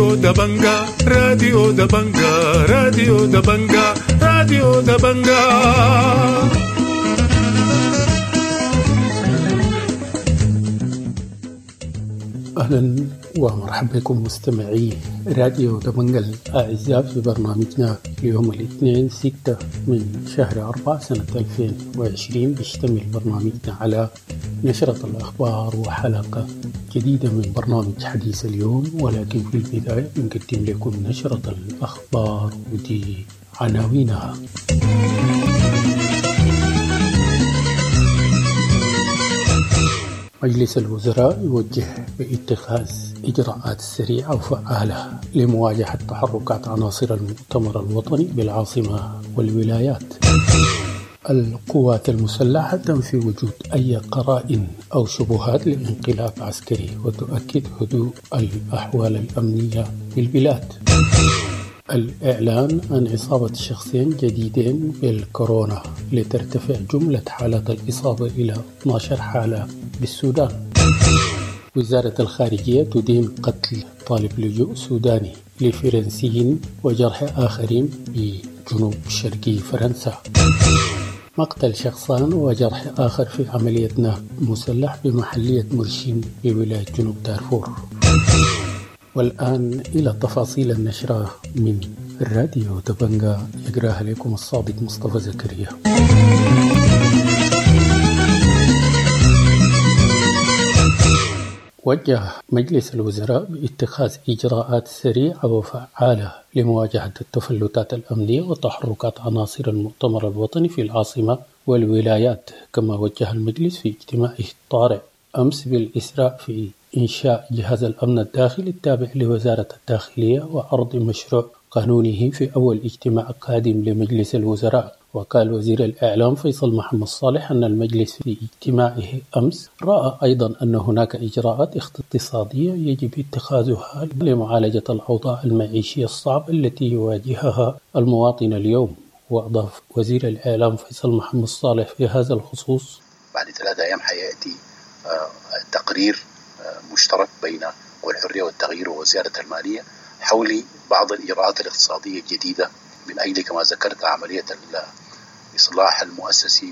راديو دبنجا راديو دبنجا راديو دبنجا راديو دبنجا. أهلا ومرحبا بكم مستمعي راديو دبنجا الأعزاء في برنامجنا اليوم الاثنين 6 من شهر 4 سنة 2020. بيشتمل برنامجنا على نشرة الأخبار وحلقة جديدة من برنامج حديث اليوم، ولكن في البداية بنقدم لكم نشرة الأخبار ودي عناوينها. مجلس الوزراء يوجه باتخاذ إجراءات سريعة وفعالة لمواجهة تحركات عناصر المؤتمر الوطني بالعاصمة والولايات. القوات المسلحة تنفي وجود أي قرائن أو شبهات لانقلاب عسكري وتؤكد هدوء الأحوال الأمنية في البلاد. الإعلان عن إصابة شخصين جديدين بالكورونا لترتفع جملة حالات الإصابة إلى 12 حالة بالسودان. وزارة الخارجية تدين قتل طالب لجوء سوداني لفرنسيين وجرح آخرين بجنوب شرقي فرنسا. مقتل شخصان وجرح آخر في عملية نهب مسلح بمحلية مرشين بولاية جنوب دارفور. والآن إلى تفاصيل النشرة من الراديو دبنجا، يقراها لكم الصادق مصطفى زكريا. وجه مجلس الوزراء باتخاذ إجراءات سريعة وفعالة لمواجهة التفلتات الأمنية وتحركات عناصر المؤتمر الوطني في العاصمة والولايات. كما وجه المجلس في اجتماعه الطارئ أمس بالإسراع في إنشاء جهاز الأمن الداخلي التابع لوزارة الداخلية وعرض مشروع قانونه في أول اجتماع قادم لمجلس الوزراء. وقال وزير الإعلام فيصل محمد صالح أن المجلس في اجتماعه أمس رأى أيضا أن هناك إجراءات اقتصادية يجب اتخاذها لمعالجة الأوضاع المعيشية الصعبة التي يواجهها المواطن اليوم. وأضاف وزير الإعلام فيصل محمد صالح في هذا الخصوص: بعد 3 أيام حيأتي تقرير مشترك بين الحرية والتغيير ووزارة المالية حول بعض الإجراءات الاقتصادية الجديدة من أجل كما ذكرت عملية الإصلاح المؤسسي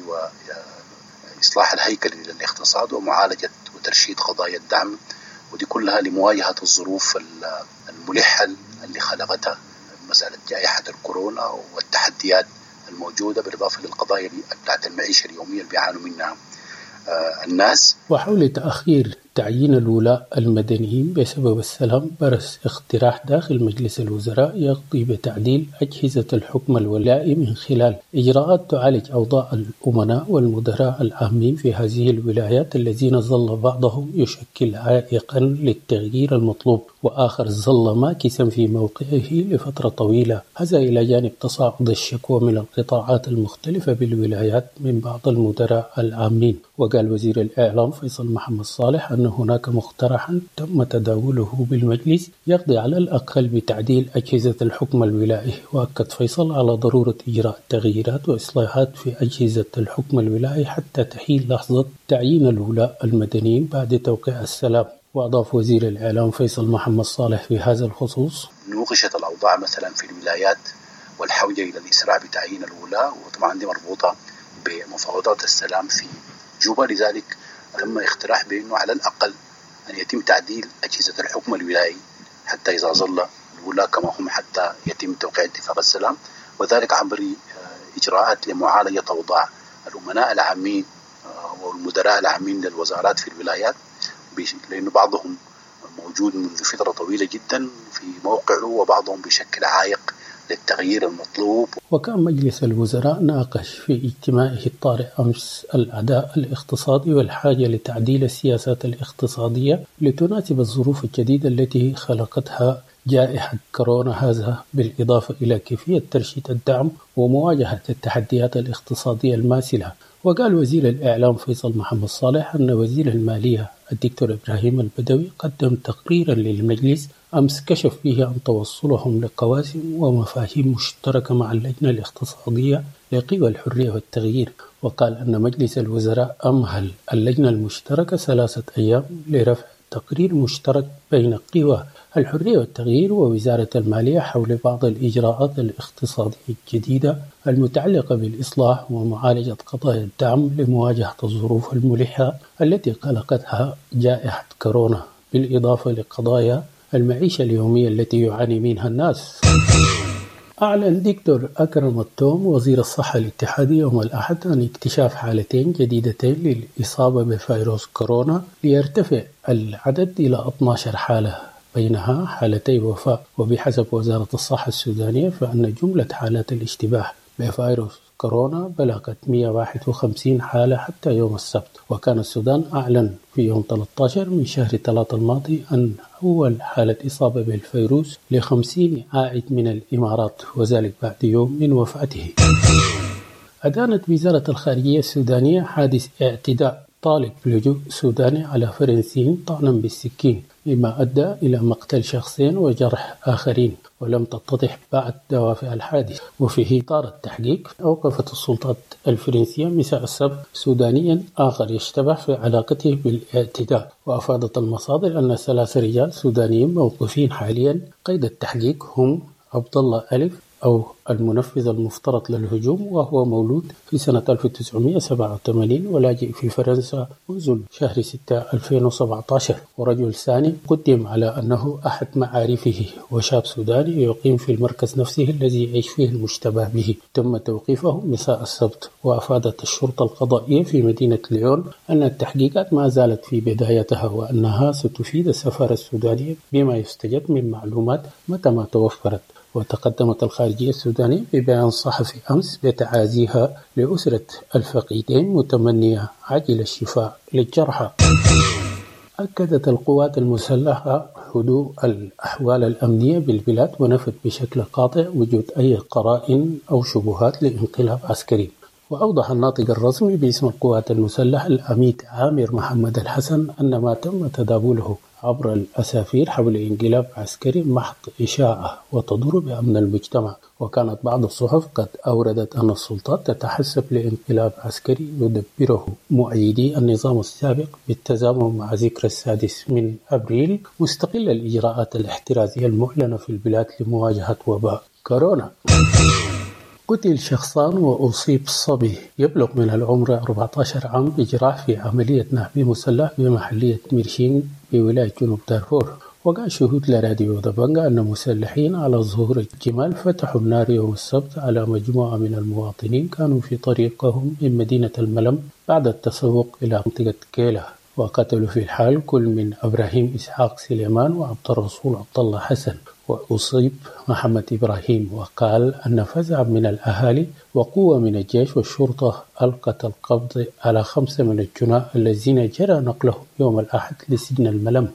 وإصلاح الهيكلي للاقتصاد ومعالجة وترشيد قضايا الدعم، ودي كلها لمواجهة الظروف الملحة اللي خلقتها مسألة جائحة الكورونا والتحديات الموجودة، بالإضافة للقضايا بتاعت المعيشة اليومية اللي بيعانوا منها الناس. وحول تأخير تعيين الولاء المدنيين بسبب السلام، برز اقتراح داخل مجلس الوزراء يقضي بتعديل أجهزة الحكم الولائي من خلال إجراءات تعالج أوضاع الأمناء والمدراء العامين في هذه الولايات الذين ظل بعضهم يشكل عائقا للتغيير المطلوب وآخر ظل ماكسا في موقعه لفترة طويلة. هذا إلى جانب تصاعد الشكوى من القطاعات المختلفة بالولايات من بعض المدراء العامين. وقال وزير الإعلام فيصل محمد صالح أن هناك مقترحا تم تداوله بالمجلس يقضي على الأقل بتعديل أجهزة الحكم الولائي. وأكد فيصل على ضرورة إجراء تغييرات وإصلاحات في أجهزة الحكم الولائي حتى تحين لحظة تعيين الولاء المدنيين بعد توقيع السلام. وأضاف وزير الإعلام فيصل محمد صالح في هذا الخصوص: نوقشت الأوضاع مثلا في الولايات والحوجة إلى الإسراع بتعيين الولاء، وطبعا دي مربوطة بمفاوضات السلام في جوبا، لذلك تم اقتراح بأنه على الأقل أن يتم تعديل أجهزة الحكم الولائي حتى إذا ظل الولاء كما هم حتى يتم توقيع اتفاق السلام، وذلك عبر إجراءات لمعالجة أوضاع الأمناء العامين والمدراء العامين للوزارات في الولايات، لأن بعضهم موجود منذ فترة طويلة جدا في موقعه وبعضهم بشكل عائق للتغيير المطلوب. وكان مجلس الوزراء ناقش في اجتماعه الطارئ أمس الأداء الاقتصادي والحاجة لتعديل السياسات الاقتصادية لتناسب الظروف الجديدة التي خلقتها جائحة كورونا، هذا بالإضافة إلى كيفية ترشيد الدعم ومواجهة التحديات الاقتصادية الماثلة. وقال وزير الإعلام فيصل محمد صالح أن وزير المالية الدكتور إبراهيم البدوي قدم تقريرا للمجلس أمس كشف فيه عن توصلهم لقواسم ومفاهيم مشتركة مع اللجنة الاقتصادية لقوى الحرية والتغيير. وقال أن مجلس الوزراء أمهل اللجنة المشتركة 3 أيام لرفع تقرير مشترك بين قوى الحرية والتغيير ووزارة المالية حول بعض الإجراءات الاقتصادية الجديدة المتعلقة بالإصلاح ومعالجة قضايا الدعم لمواجهة الظروف الملحة التي خلقتها جائحة كورونا، بالإضافة لقضايا المعيشة اليومية التي يعاني منها الناس. أعلن دكتور أكرم التوم وزير الصحة الاتحادي يوم الأحد عن اكتشاف حالتين جديدتين للإصابة بفيروس كورونا ليرتفع العدد إلى 12 حالة، بينها حالتي وفاة. وبحسب وزارة الصحة السودانية فإن جملة حالات الاشتباه بفيروس كورونا بلغت 151 حالة حتى يوم السبت. وكان السودان أعلن في يوم 13 من شهر 3 الماضي أن أول حالة إصابة بالفيروس ل50 عائد من الإمارات، وذلك بعد يوم من وفاته. أدانت وزارة الخارجية السودانية حادث اعتداء طالب لجوء سوداني على فرنسيين طعنا بالسكين، مما أدى إلى مقتل شخصين وجرح آخرين، ولم تتضح بعد دوافع الحادث. وفي إطار التحقيق أوقفت السلطات الفرنسية مساء السبت سودانيا آخر يشتبه في علاقته بالاعتداء. وأفادت المصادر أن 3 رجال سودانيين موقوفين حاليا قيد التحقيق، هم عبد الله ألف أو المنفذ المفترض للهجوم، وهو مولود في سنة 1987 ولاجئ في فرنسا منذ شهر 6 2017، ورجل ثاني قدم على أنه أحد معارفه وشاب سوداني يقيم في المركز نفسه الذي يعيش فيه المشتبه به، تم توقيفه مساء السبت. وأفادت الشرطة القضائية في مدينة ليون أن التحقيقات ما زالت في بدايتها، وأنها ستفيد السفارة السودانية بما يستجد من معلومات متى ما توفرت. وتقدمت الخارجية السودانية ببيان صحفي أمس بتعازيها لأسرة الفقيدين متمنية عاجل الشفاء للجرحى. أكدت القوات المسلحة هدوء الأحوال الأمنية بالبلاد ونفت بشكل قاطع وجود أي قرائن أو شبهات لانقلاب عسكري. وأوضح الناطق الرسمي باسم القوات المسلحة العميد عامر محمد الحسن أن ما تم تداوله عبر الأسافير حول انقلاب عسكري محض إشاعة وتضر بأمن المجتمع. وكانت بعض الصحف قد أوردت أن السلطات تتحسب لانقلاب عسكري يدبره مؤيدي النظام السابق بالتزامن مع ذكرى 6 من أبريل مستقل الإجراءات الاحترازية المعلنة في البلاد لمواجهة وباء كورونا. قتل شخصان وأصيب صبي يبلغ من العمر 14 عام بجراح في عملية نهب مسلح بمحلية ميرشين بولاية جنوب دارفور. وقع شهود لراديو دبنجا أن مسلحين على ظهور الجمال فتحوا النار يوم السبت على مجموعة من المواطنين كانوا في طريقهم من مدينة الملم بعد التسوق إلى منطقة كيلة، وقتلوا في الحال كل من إبراهيم إسحاق سليمان وعبد الرسول عبد الله حسن. وأصيب محمد إبراهيم. وقال أن فزع من الأهالي وقوة من الجيش والشرطة ألقت القبض على 5 من الجناة الذين جرى نقلهم يوم الأحد لسجن الملم.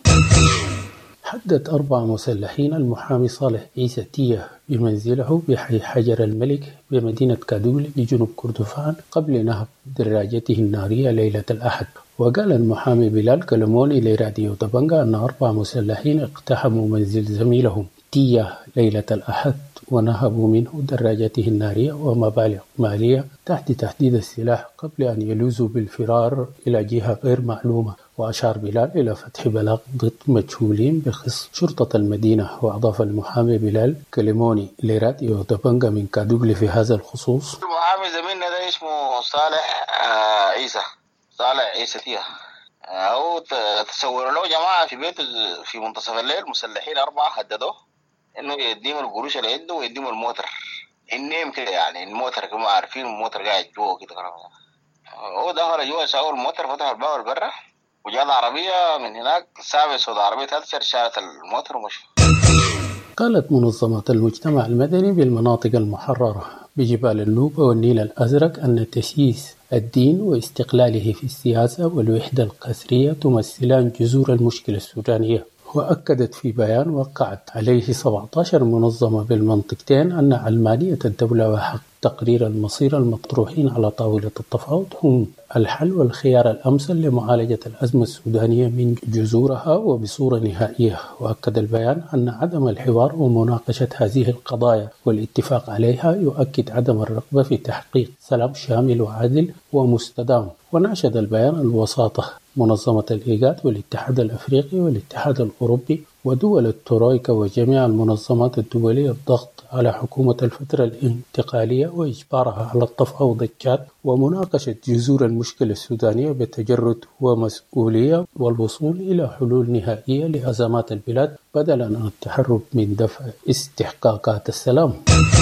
حدد 4 مسلحين المحامي صالح عيسى تيه بمنزله بحي حجر الملك بمدينة كادول بجنوب كردفان قبل نهب دراجته النارية ليلة الأحد. وقال المحامي بلال كلموني لراديو دبنجا أن 4 مسلحين اقتحموا منزل زميلهم تيه ليلة الأحد ونهبوا منه دراجته النارية ومبالغ مالية تحت تهديد السلاح قبل أن يلوذوا بالفرار إلى جهة غير معلومة. وأشار بلال إلى فتح بلاغ ضد مجهولين بخصم شرطة المدينة. وأضاف المحامي بلال كلموني لراديو دبنجا من كادوغلي في هذا الخصوص: المحامي زميلنا ده اسمه صالح عيسى تيه، هو تصوروا له جماعة في بيته في منتصف الليل مسلحين 4 هددوه إنه يديهم القروش اللي عنده ويديهم الموتر النيم كده، يعني الموتر كما عارفين الموتر قاعد جوه كده. هو دخل جوه ساووا الموتر فتح الباب برا وجاء العربية من هناك سابق صوت عربية هاتشر شالت الموتر ومشوا. قالت منظمة المجتمع المدني بالمناطق المحررة بجبال النوبة والنيل الأزرق أن تسييس الدين واستقلاله في السياسة والوحدة القسرية تمثلان جذور المشكلة السودانية. وأكدت في بيان وقعت عليه 17 منظمة بالمنطقتين أن علمانية الدولة وحق تقرير المصير المطروحين على طاولة التفاوض هم الحل والخيار الأمثل لمعالجة الأزمة السودانية من جذورها وبصورة نهائية. وأكد البيان أن عدم الحوار ومناقشة هذه القضايا والاتفاق عليها يؤكد عدم الرغبة في تحقيق سلام شامل وعادل ومستدام. وناشد البيان الوساطة منظمة الإيجاد والاتحاد الأفريقي والاتحاد الأوروبي ودول الترويكا وجميع المنظمات الدولية الضغط على حكومة الفترة الانتقالية وإجبارها على التفاوض الجاد ومناقشة جذور المشكلة السودانية بتجرد ومسؤولية والوصول إلى حلول نهائية لأزمات البلاد بدلاً عن التحرك من دفع استحقاقات السلام.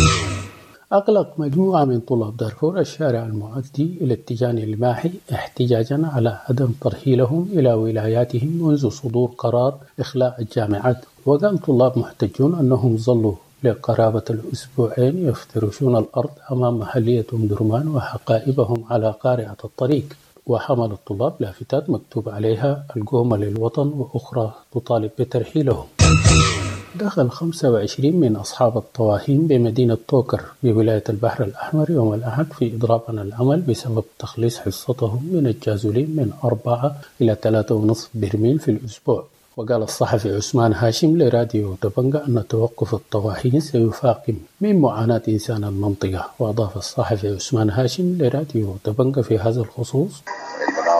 أغلق مجموعة من طلاب دارفور الشارع المؤدي إلى التيجان الماحي احتجاجاً على عدم ترحيلهم إلى ولاياتهم منذ صدور قرار إخلاء الجامعات. وقال طلاب محتجون أنهم ظلوا لقرابة الأسبوعين يفترشون الأرض أمام محلية أم درمان وحقائبهم على قارعة الطريق. وحمل الطلاب لافتات مكتوب عليها القومة للوطن وأخرى تطالب بترحيلهم. دخل 25 من أصحاب الطواحين بمدينة توكر بولاية البحر الأحمر يوم الأحد في إضراب عن العمل بسبب تخليص حصتهم من الجازولين من 4 إلى 3.5 برميل في الأسبوع. وقال الصحفي عثمان هاشم لراديو دبنجة أن توقف الطواحين سيفاقم من معاناة إنسان المنطقة. وأضاف الصحفي عثمان هاشم لراديو دبنجة في هذا الخصوص: إضراب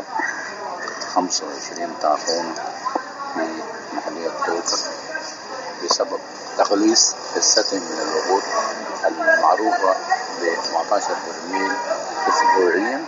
25 طاحون في محلية توكر بسبب تخليص حصتهم من الوقود المعروفة ب 14 برميل أسبوعيا.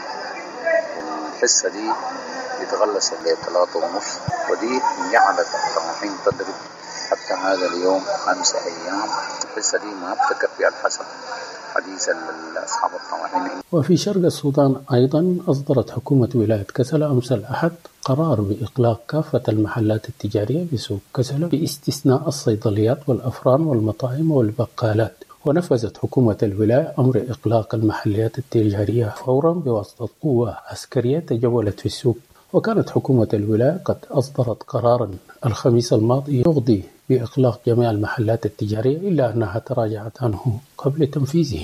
الحصة دي يتغلس ل 3.5 ودي جعلت الطواحين تضرب حتى هذا اليوم 5 أيام. الحصة دي ما بتكفي على حسب حديث أصحاب الطواحين. وفي شرق السودان أيضا أصدرت حكومة ولاية كسلة أمس الأحد قرار بإغلاق كافة المحلات التجارية بسوق كسلة باستثناء الصيدليات والأفران والمطاعم والبقالات. ونفذت حكومة الولاية أمر إغلاق المحلات التجارية فورا بواسطة قوة عسكرية تجولت في السوق. وكانت حكومة الولاية قد أصدرت قرارا الخميس الماضي يقضي بإغلاق جميع المحلات التجارية إلا أنها تراجعت عنه قبل تنفيذه.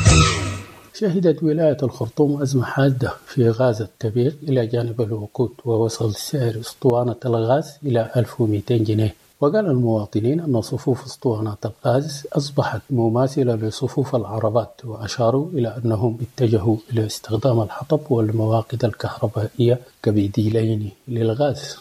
شهدت ولاية الخرطوم أزمة حادة في غاز التبيغ إلى جانب الوقود ووصل سعر اسطوانة الغاز إلى 1200 جنيه. وقال المواطنين أن صفوف اسطوانات الغاز أصبحت مماثلة لصفوف العربات. وأشاروا إلى أنهم اتجهوا إلى استخدام الحطب والمواقد الكهربائية كبديلين للغاز.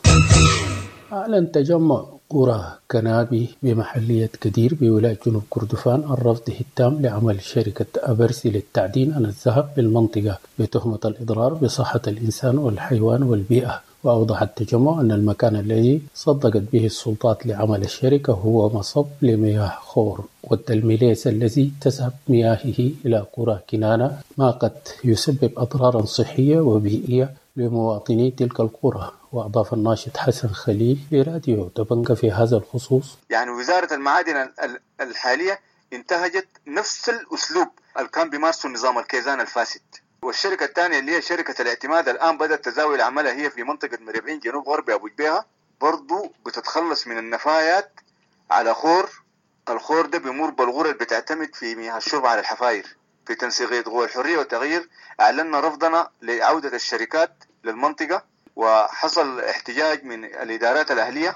أعلن تجمع قرى كنابي بمحلية كدير بولاية جنوب كردفان عن رفضه التام لعمل شركة أبرسي للتعدين عن الذهب بالمنطقة بتهمة الإضرار بصحة الإنسان والحيوان والبيئة. وأوضح التجمع أن المكان الذي صدقت به السلطات لعمل الشركة هو مصب لمياه خور والدلميليس الذي تذهب مياهه إلى قرى كنانة، ما قد يسبب أضرارا صحية وبيئية لمواطني تلك القرى. وأضاف الناشط حسن خليل لراديو دبنجة في هذا الخصوص: يعني وزارة المعادن الحالية انتهجت نفس الأسلوب اللي كان بيمارسه النظام الكيزان الفاسد. والشركة الثانية اللي هي شركة الاعتماد الآن بدأت تزاول عملها هي في منطقة مريبعين جنوب غربي أبو جبيهة، برضو بتتخلص من النفايات على خور. الخور ده بيمر بالغور اللي بتعتمد في مياه الشرب على الحفاير. في تنسيقية قوى الحرية والتغيير أعلنا رفضنا لعودة الشركات للمنطقة وحصل احتجاج من الإدارات الأهلية.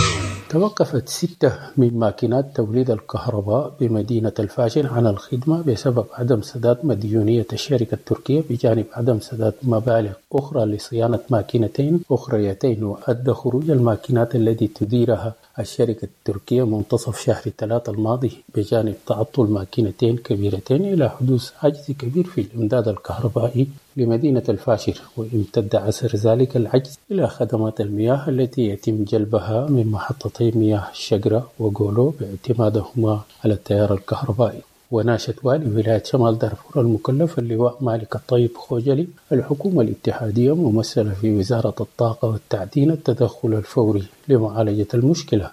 توقفت 6 من ماكينات توليد الكهرباء بمدينة الفاشر عن الخدمة بسبب عدم سداد مديونية الشركة التركية بجانب عدم سداد مبالغ أخرى لصيانة ماكينتين أخريتين. وأدى خروج الماكينات التي تديرها الشركة التركية منتصف شهر 3 الماضي بجانب تعطل ماكينتين كبيرتين إلى حدوث عجز كبير في الإمداد الكهربائي لمدينة الفاشر. وامتد أثر ذلك العجز إلى خدمات المياه التي يتم جلبها من محطتي مياه الشقرة وغولو باعتمادهما على التيار الكهربائي. وناشد والي ولاية شمال دارفور المكلف اللواء مالك الطيب خوجلي الحكومة الاتحادية ممثلة في وزارة الطاقة والتعدين التدخل الفوري لمعالجة المشكلة.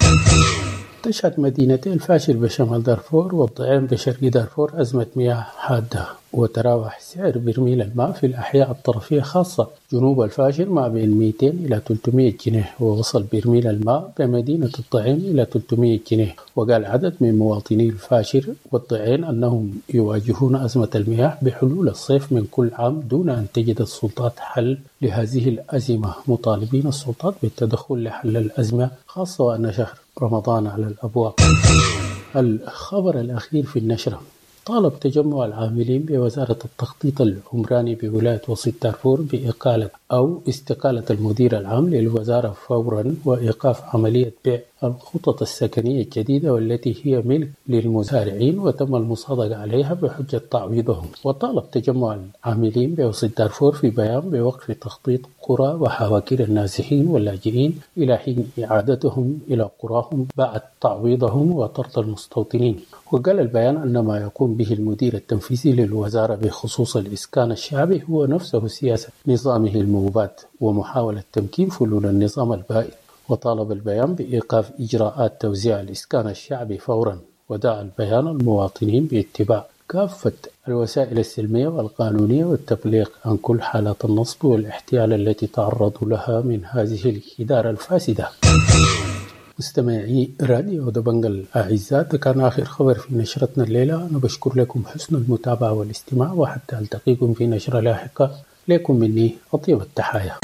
تشهد مدينتي الفاشر بشمال دارفور والضعين بشرق دارفور أزمة مياه حادة. وتراوح سعر برميل الماء في الأحياء الطرفية خاصة جنوب الفاشر ما بين 200 إلى 300 جنيه. ووصل برميل الماء بمدينة الضعين إلى 300 جنيه. وقال عدد من مواطني الفاشر والضعين أنهم يواجهون أزمة المياه بحلول الصيف من كل عام دون أن تجد السلطات حل لهذه الأزمة، مطالبين السلطات بالتدخل لحل الأزمة خاصة وأن شهر رمضان على الأبواب. الخبر الأخير في النشرة: طالب تجمع العاملين بوزارة التخطيط العمراني بولاية وسط دارفور بإقالة أو استقالة المدير العام للوزارة فورا وإيقاف عملية بيع الخطط السكنية الجديدة والتي هي ملك للمزارعين وتم المصادقة عليها بحجة تعويضهم. وطالب تجمع العاملين بوسط دارفور في بيان بوقف تخطيط قرى وحواكر النازحين واللاجئين إلى حين إعادتهم إلى قراهم بعد تعويضهم وطرد المستوطنين. وقال البيان أن ما يقوم به المدير التنفيذي للوزارة بخصوص الإسكان الشعبي هو نفسه سياسة نظامه المباد ومحاولة تمكين فلول النظام البائد. وطالب البيان بإيقاف إجراءات توزيع الإسكان الشعبي فورا. ودعا البيان المواطنين باتباع كافة الوسائل السلمية والقانونية والتبليغ عن كل حالات النصب والاحتيال التي تعرضوا لها من هذه الإدارة الفاسدة. مستمعي راديو دبنجة الأعزاء، ده كان آخر خبر في نشرتنا الليلة. أنا بشكر لكم حسن المتابعة والاستماع، وحتى ألتقيكم في نشرة لاحقة. لكم مني أطيب التحايا.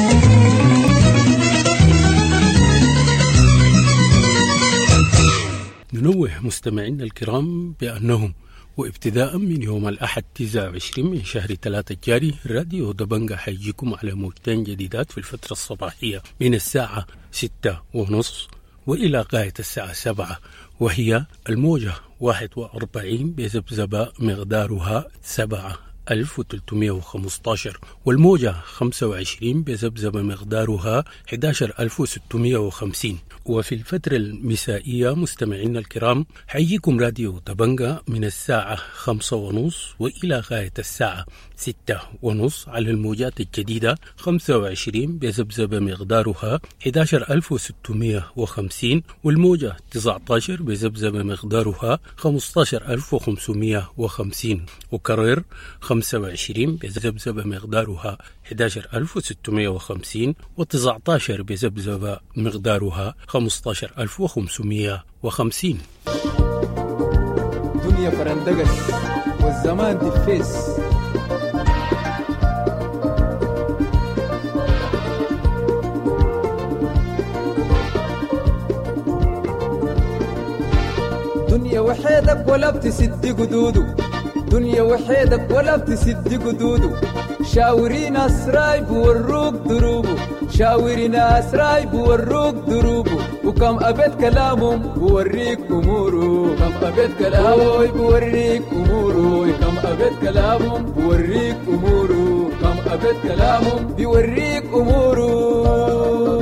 ننوه مستمعينا الكرام بأنهم وابتداء من يوم الأحد 29 من شهر 3 الجاري راديو دبنجة حيجيكم على موجتين جديدات في الفترة الصباحية من الساعة 6:30 وإلى غاية الساعة 7، وهي الموجة 41 بذبذبة مقدارها 7315، والموجة 25 بذبذبة مقدارها 11650. وفي الفترة المسائية مستمعينا الكرام حييكم راديو دبنجة من الساعة 5:30 وإلى غاية الساعة 6:30 على الموجات الجديدة 25 بذبذبة مقدارها 11650، والموجة 19 بذبذبة مقدارها 15550، وكرر 25 بذبذبة مقدارها 11650 و19 بذبذبة مقدارها 15550. دنيا فرندقت والزمان تفيس، دنيا وحيدك ولا بتسد قدودو، دنيا وحيدك ولا بتسد قدودو، شاوري ناس راي بوروك دروبو، شاوري ناس راي بوروك دروبو، وكم أبد كلامهم بوريك أمورو، كم أبد كلامهم بوريك أمورو، كم أبد كلامهم بوريك أمورو، كم أبد كلامهم بوريك أمورو.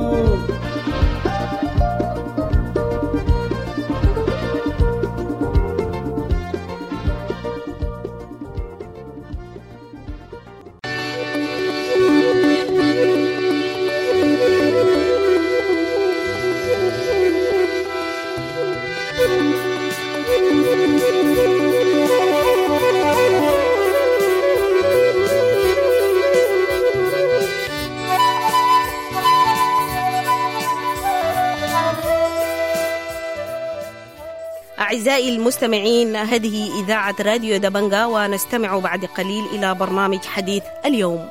أعزائي المستمعين، هذه إذاعة راديو دبنجة، ونستمع بعد قليل إلى برنامج حديث اليوم.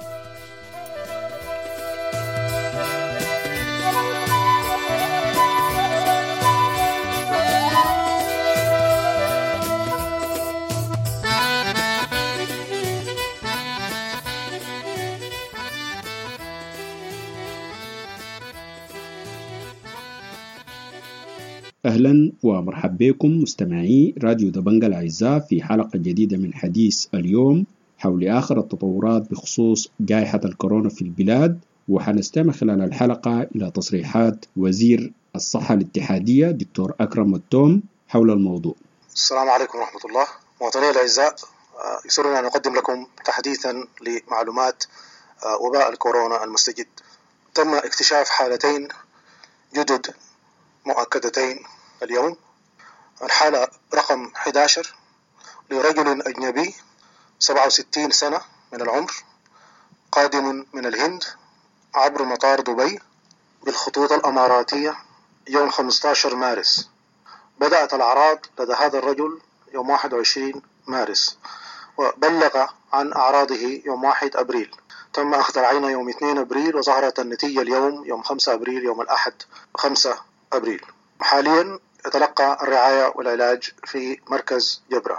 أهلا ومرحب بكم مستمعي راديو دبنجة الأعزاء في حلقة جديدة من حديث اليوم حول آخر التطورات بخصوص جائحة الكورونا في البلاد. وحنستمع خلال الحلقة إلى تصريحات وزير الصحة الاتحادية دكتور أكرم التوم حول الموضوع. السلام عليكم ورحمة الله. مواطني الأعزاء، يسرنا أن نقدم لكم تحديثا لمعلومات وباء الكورونا المستجد. تم اكتشاف حالتين جدد مؤكدتين اليوم. الحالة رقم 11 لرجل أجنبي 67 سنة من العمر، قادم من الهند عبر مطار دبي بالخطوط الأماراتية يوم 15 مارس. بدأت الأعراض لدى هذا الرجل يوم 21 مارس، وبلغ عن أعراضه يوم 1 أبريل. تم أخذ العينة يوم 2 أبريل، وظهرت النتيجة اليوم يوم 5 أبريل، يوم الأحد 5 أبريل. حاليا يتلقى الرعاية والعلاج في مركز جبرة.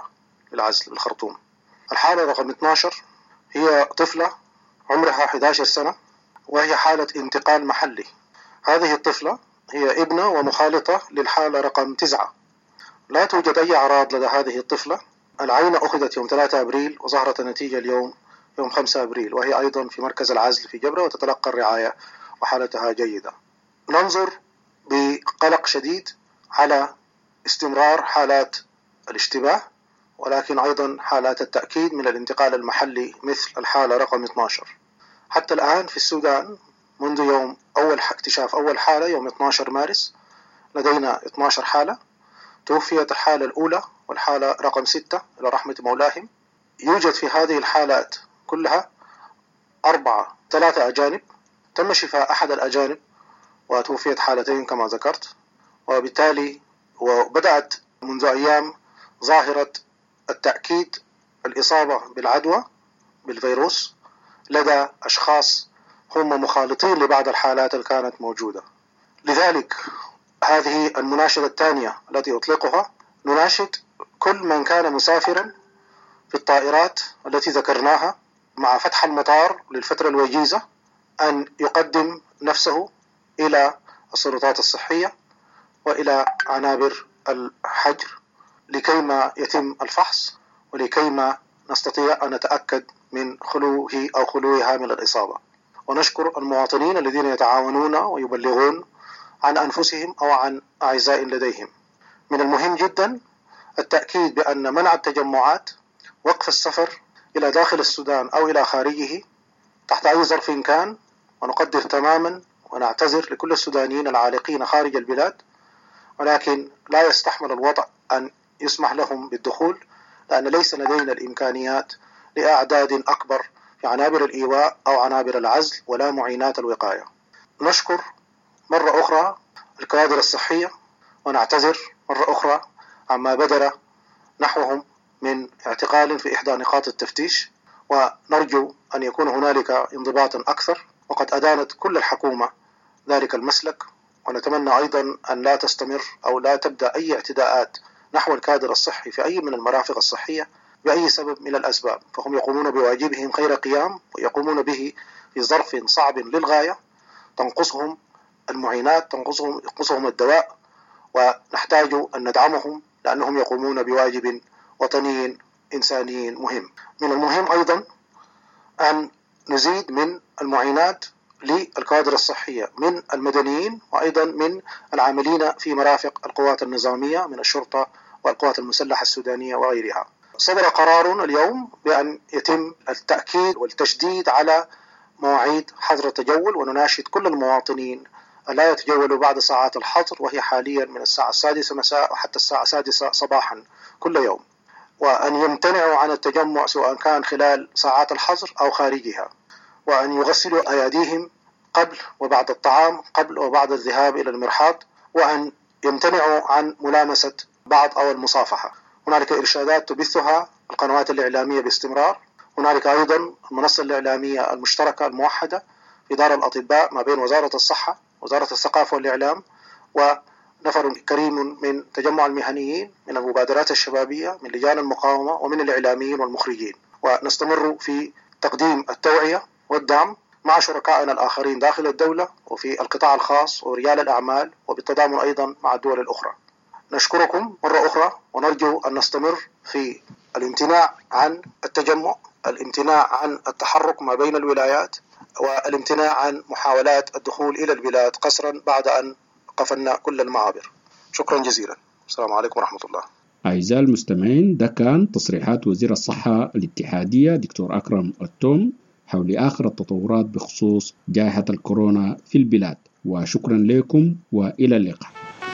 للعزل بالخرطوم. الحالة رقم 12 هي طفلة عمرها 11 سنة وهي حالة انتقال محلي. هذه الطفلة هي ابنة ومخالطة للحالة رقم 9. لا توجد أي أعراض لدى هذه الطفلة. العينة أخذت يوم 3 أبريل وظهرت النتيجة اليوم يوم 5 أبريل، وهي أيضا في مركز العزل في جبرة وتتلقى الرعاية وحالتها جيدة. ننظر بقلق شديد على استمرار حالات الاشتباه، ولكن أيضا حالات التأكيد من الانتقال المحلي مثل الحالة رقم 12. حتى الآن في السودان منذ يوم اكتشاف أول حالة يوم 12 مارس لدينا 12 حالة. توفيت الحالة الأولى والحالة رقم 6 إلى رحمة مولاهم. يوجد في هذه الحالات كلها 3 أجانب. تم شفاء أحد الأجانب وتوفيت حالتين كما ذكرت. وبالتالي وبدأت منذ أيام ظاهرة التأكيد الإصابة بالعدوى بالفيروس لدى أشخاص هم مخالطين لبعض الحالات اللي كانت موجودة. لذلك هذه المناشدة الثانية التي أطلقها، نناشد كل من كان مسافرا في الطائرات التي ذكرناها مع فتح المطار للفترة الوجيزة أن يقدم نفسه إلى السلطات الصحية وإلى عنابر الحجر لكيما يتم الفحص ولكيما نستطيع أن نتأكد من خلوه أو خلوها من الإصابة. ونشكر المواطنين الذين يتعاونون ويبلغون عن أنفسهم أو عن أعزاء لديهم. من المهم جدا التأكيد بأن منع التجمعات، وقف السفر إلى داخل السودان أو إلى خارجه تحت أي ظرف كان، ونقدر تماما ونعتذر لكل السودانيين العالقين خارج البلاد، ولكن لا يستحمل الوضع أن يسمح لهم بالدخول، لأن ليس لدينا الإمكانيات لأعداد أكبر في عنابر الإيواء أو عنابر العزل ولا معينات الوقاية. نشكر مرة أخرى الكوادر الصحية ونعتذر مرة أخرى عما بدر نحوهم من اعتقال في إحدى نقاط التفتيش، ونرجو أن يكون هنالك انضباط أكثر، وقد أدانت كل الحكومة ذلك المسلك. ونتمنى أيضا أن لا تستمر أو لا تبدأ أي اعتداءات نحو الكادر الصحي في أي من المرافق الصحية بأي سبب من الأسباب، فهم يقومون بواجبهم خير قيام ويقومون به في ظرف صعب للغاية. تنقصهم المعينات، ينقصهم الدواء، ونحتاج أن ندعمهم لأنهم يقومون بواجب وطني إنساني مهم. من المهم أيضا أن نزيد من المعينات للكوادر الصحية من المدنيين وأيضا من العاملين في مرافق القوات النظامية من الشرطة والقوات المسلحة السودانية وغيرها. صدر قرار اليوم بأن يتم التأكيد والتشديد على مواعيد حظر التجول، ونناشد كل المواطنين لا يتجولوا بعد ساعات الحظر، وهي حاليا من الساعة 6 مساء وحتى الساعة 6 صباحا كل يوم، وأن يمتنعوا عن التجمع سواء كان خلال ساعات الحظر أو خارجها، وأن يغسلوا أيديهم قبل وبعد الطعام، قبل وبعد الذهاب إلى المرحاض، وأن يمتنعوا عن ملامسة بعض أو المصافحة. هنالك إرشادات تبثها القنوات الإعلامية باستمرار. هنالك أيضا المنصة الإعلامية المشتركة الموحدة في دار الأطباء ما بين وزارة الصحة، وزارة الثقافة والإعلام، ونفر كريم من تجمع المهنيين، من المبادرات الشبابية، من لجان المقاومة، ومن الإعلاميين والمخرجين. ونستمر في تقديم التوعية والدعم مع شركائنا الآخرين داخل الدولة وفي القطاع الخاص ورجال الأعمال، وبالتضامن أيضا مع الدول الأخرى. نشكركم مرة أخرى، ونرجو أن نستمر في الامتناع عن التجمع، الامتناع عن التحرك ما بين الولايات، والامتناع عن محاولات الدخول إلى البلاد قسرا بعد أن قفلنا كل المعابر. شكرا جزيلا. السلام عليكم ورحمة الله. أعزائي المستمعين، ده كان تصريحات وزير الصحة الاتحادية دكتور أكرم التوم حول آخر التطورات بخصوص جائحة الكورونا في البلاد. وشكرا لكم وإلى اللقاء.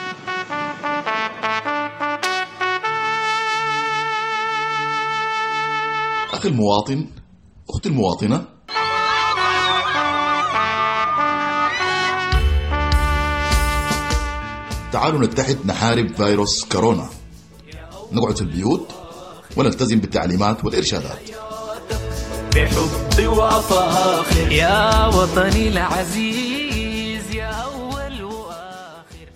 أخي المواطن، أختي المواطنة، تعالوا نتحد نحارب فيروس كورونا، نقعد في البيوت ونلتزم بالتعليمات والإرشادات. بحب وفاخر يا وطني العزيز يا أول وآخر.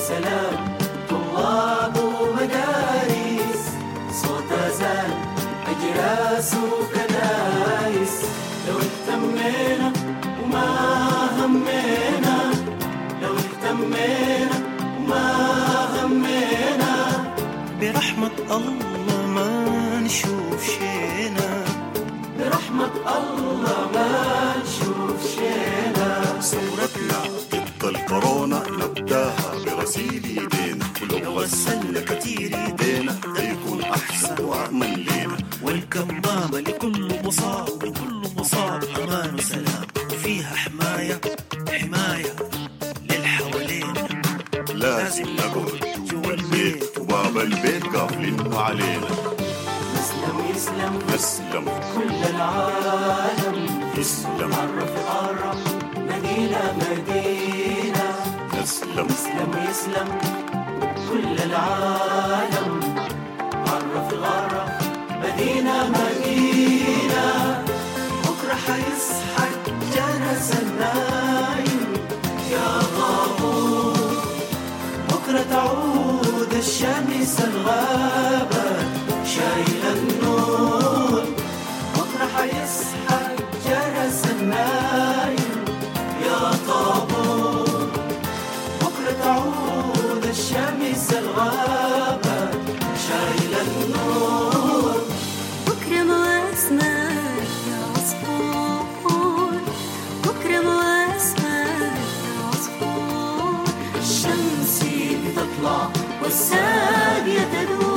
سلام، طلاب ومدارس صوت أذان أجراس وكنايس. لو اهتمينا وما همينا، لو اهتمينا وما همينا، برحمة الله ما نشوف شينا، برحمة الله ما نشوف شينا. ثورتنا ضد الكورونا نبداها بغسيل ايدينا، ولو غسلنا كتير ايدينا هيكون احسن وامن لينا. والكمامة لكل مصاب، لكل مصاب امان وسلام، وفيها حماية حماية للحوالين. لازم نقعد جوا البيت وباب البيت قافلين علينا. نسلم يسلم نسلم كل العالم، يسلم مرة في مرة مدينة مدينة. نسلم يسلم يسلم كل العالم، مرة في مرة مدينة مدينة. بكرة حيصحى الجرس النايم يا طابور، بكرة تعود الشمس الغابة شايلة النور. بكرة حيصحى الجرس النايم يا طابور، بكرة تعود الشمس الغابة شايلة النور. بكرة مواسمة يا عصفور، بكرة مواسمة يا عصفور. الشمس بتطلع والثانية تدور.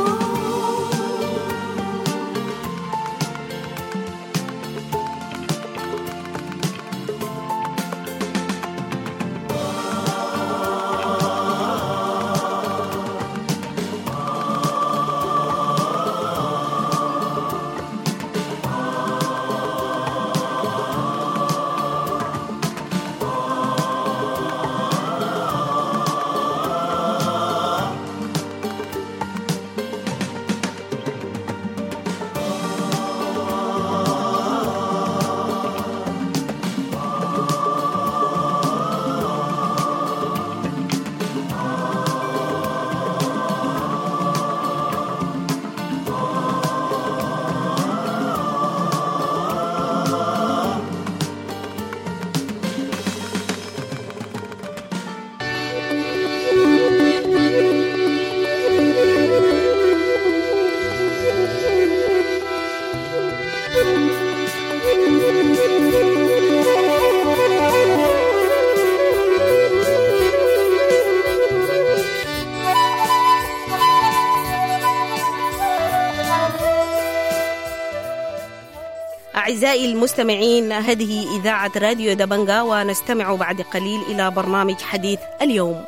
أعزائي المستمعين، هذه إذاعة راديو دبنجا، ونستمع بعد قليل إلى برنامج حديث اليوم.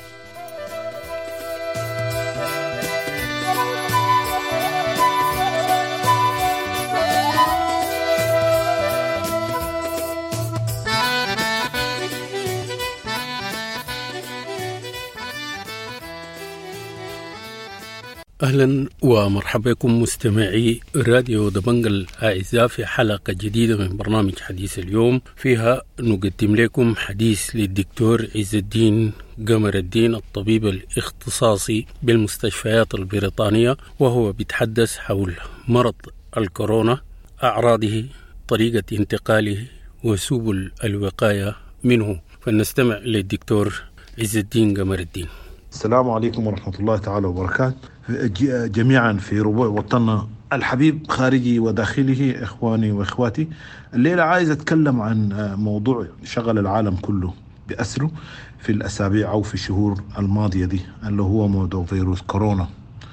أهلا ومرحبا بكم مستمعي راديو دبنجا الأعزاء في حلقة جديدة من برنامج حديث اليوم. فيها نقدم لكم حديث للدكتور عز الدين قمر الدين، الطبيب الاختصاصي بالمستشفيات البريطانية، وهو بيتحدث حول مرض الكورونا، أعراضه، طريقة انتقاله، وسبل الوقاية منه. فلنستمع للدكتور عز الدين قمر الدين. السلام عليكم ورحمة الله تعالى وبركاته جميعا في ربوع وطننا الحبيب خارجي وداخله، إخواني وإخواتي. الليلة عايز أتكلم عن موضوع شغل العالم كله بأسره في الأسابيع أو في الشهور الماضية دي، اللي هو موضوع فيروس كورونا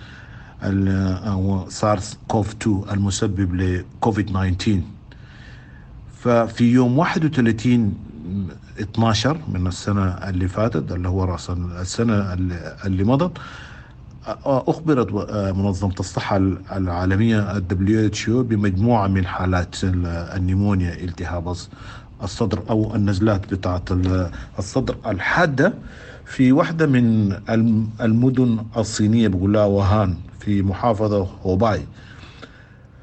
أو سارس كوف 2 المسبب لكوفيد 19. ففي يوم 31/12 من السنة اللي فاتت، اللي هو رأس السنة اللي مضت، أخبرت منظمة الصحة العالمية WHO بمجموعة من حالات النيمونيا، التهاب الصدر أو النزلات بتاعة الصدر الحادة في واحدة من المدن الصينية بقولها ووهان في محافظة هوباي.